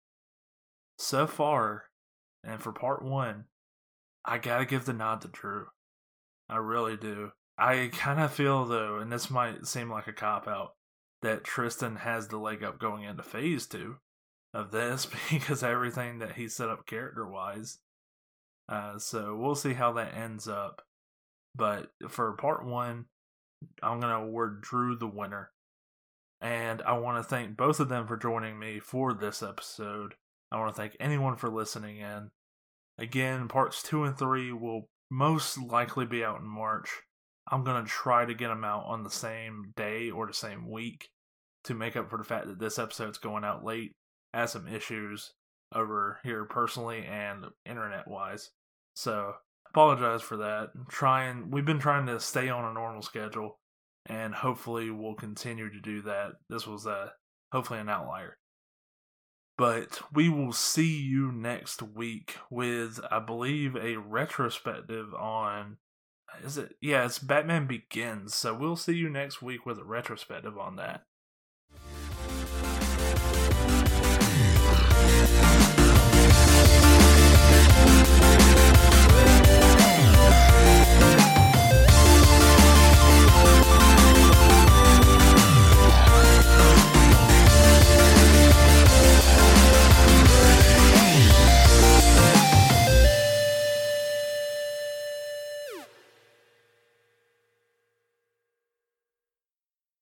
so far, and for part 1, I gotta give the nod to Drew. I really do. I kind of feel, though, and this might seem like a cop-out, that Tristan has the leg up going into phase 2 of this because everything that he set up character-wise. So we'll see how that ends up. But for part 1, I'm going to award Drew the winner. And I want to thank both of them for joining me for this episode. I want to thank anyone for listening in. Again, parts 2 and 3 will most likely be out in March. I'm going to try to get them out on the same day or the same week to make up for the fact that this episode's going out late. I had some issues over here personally and internet-wise. So apologize for that. We've been trying to stay on a normal schedule, and hopefully we'll continue to do that. This was hopefully an outlier. But we will see you next week with, I believe, a retrospective on... Is it? Yeah, it's Batman Begins. So we'll see you next week with a retrospective on that.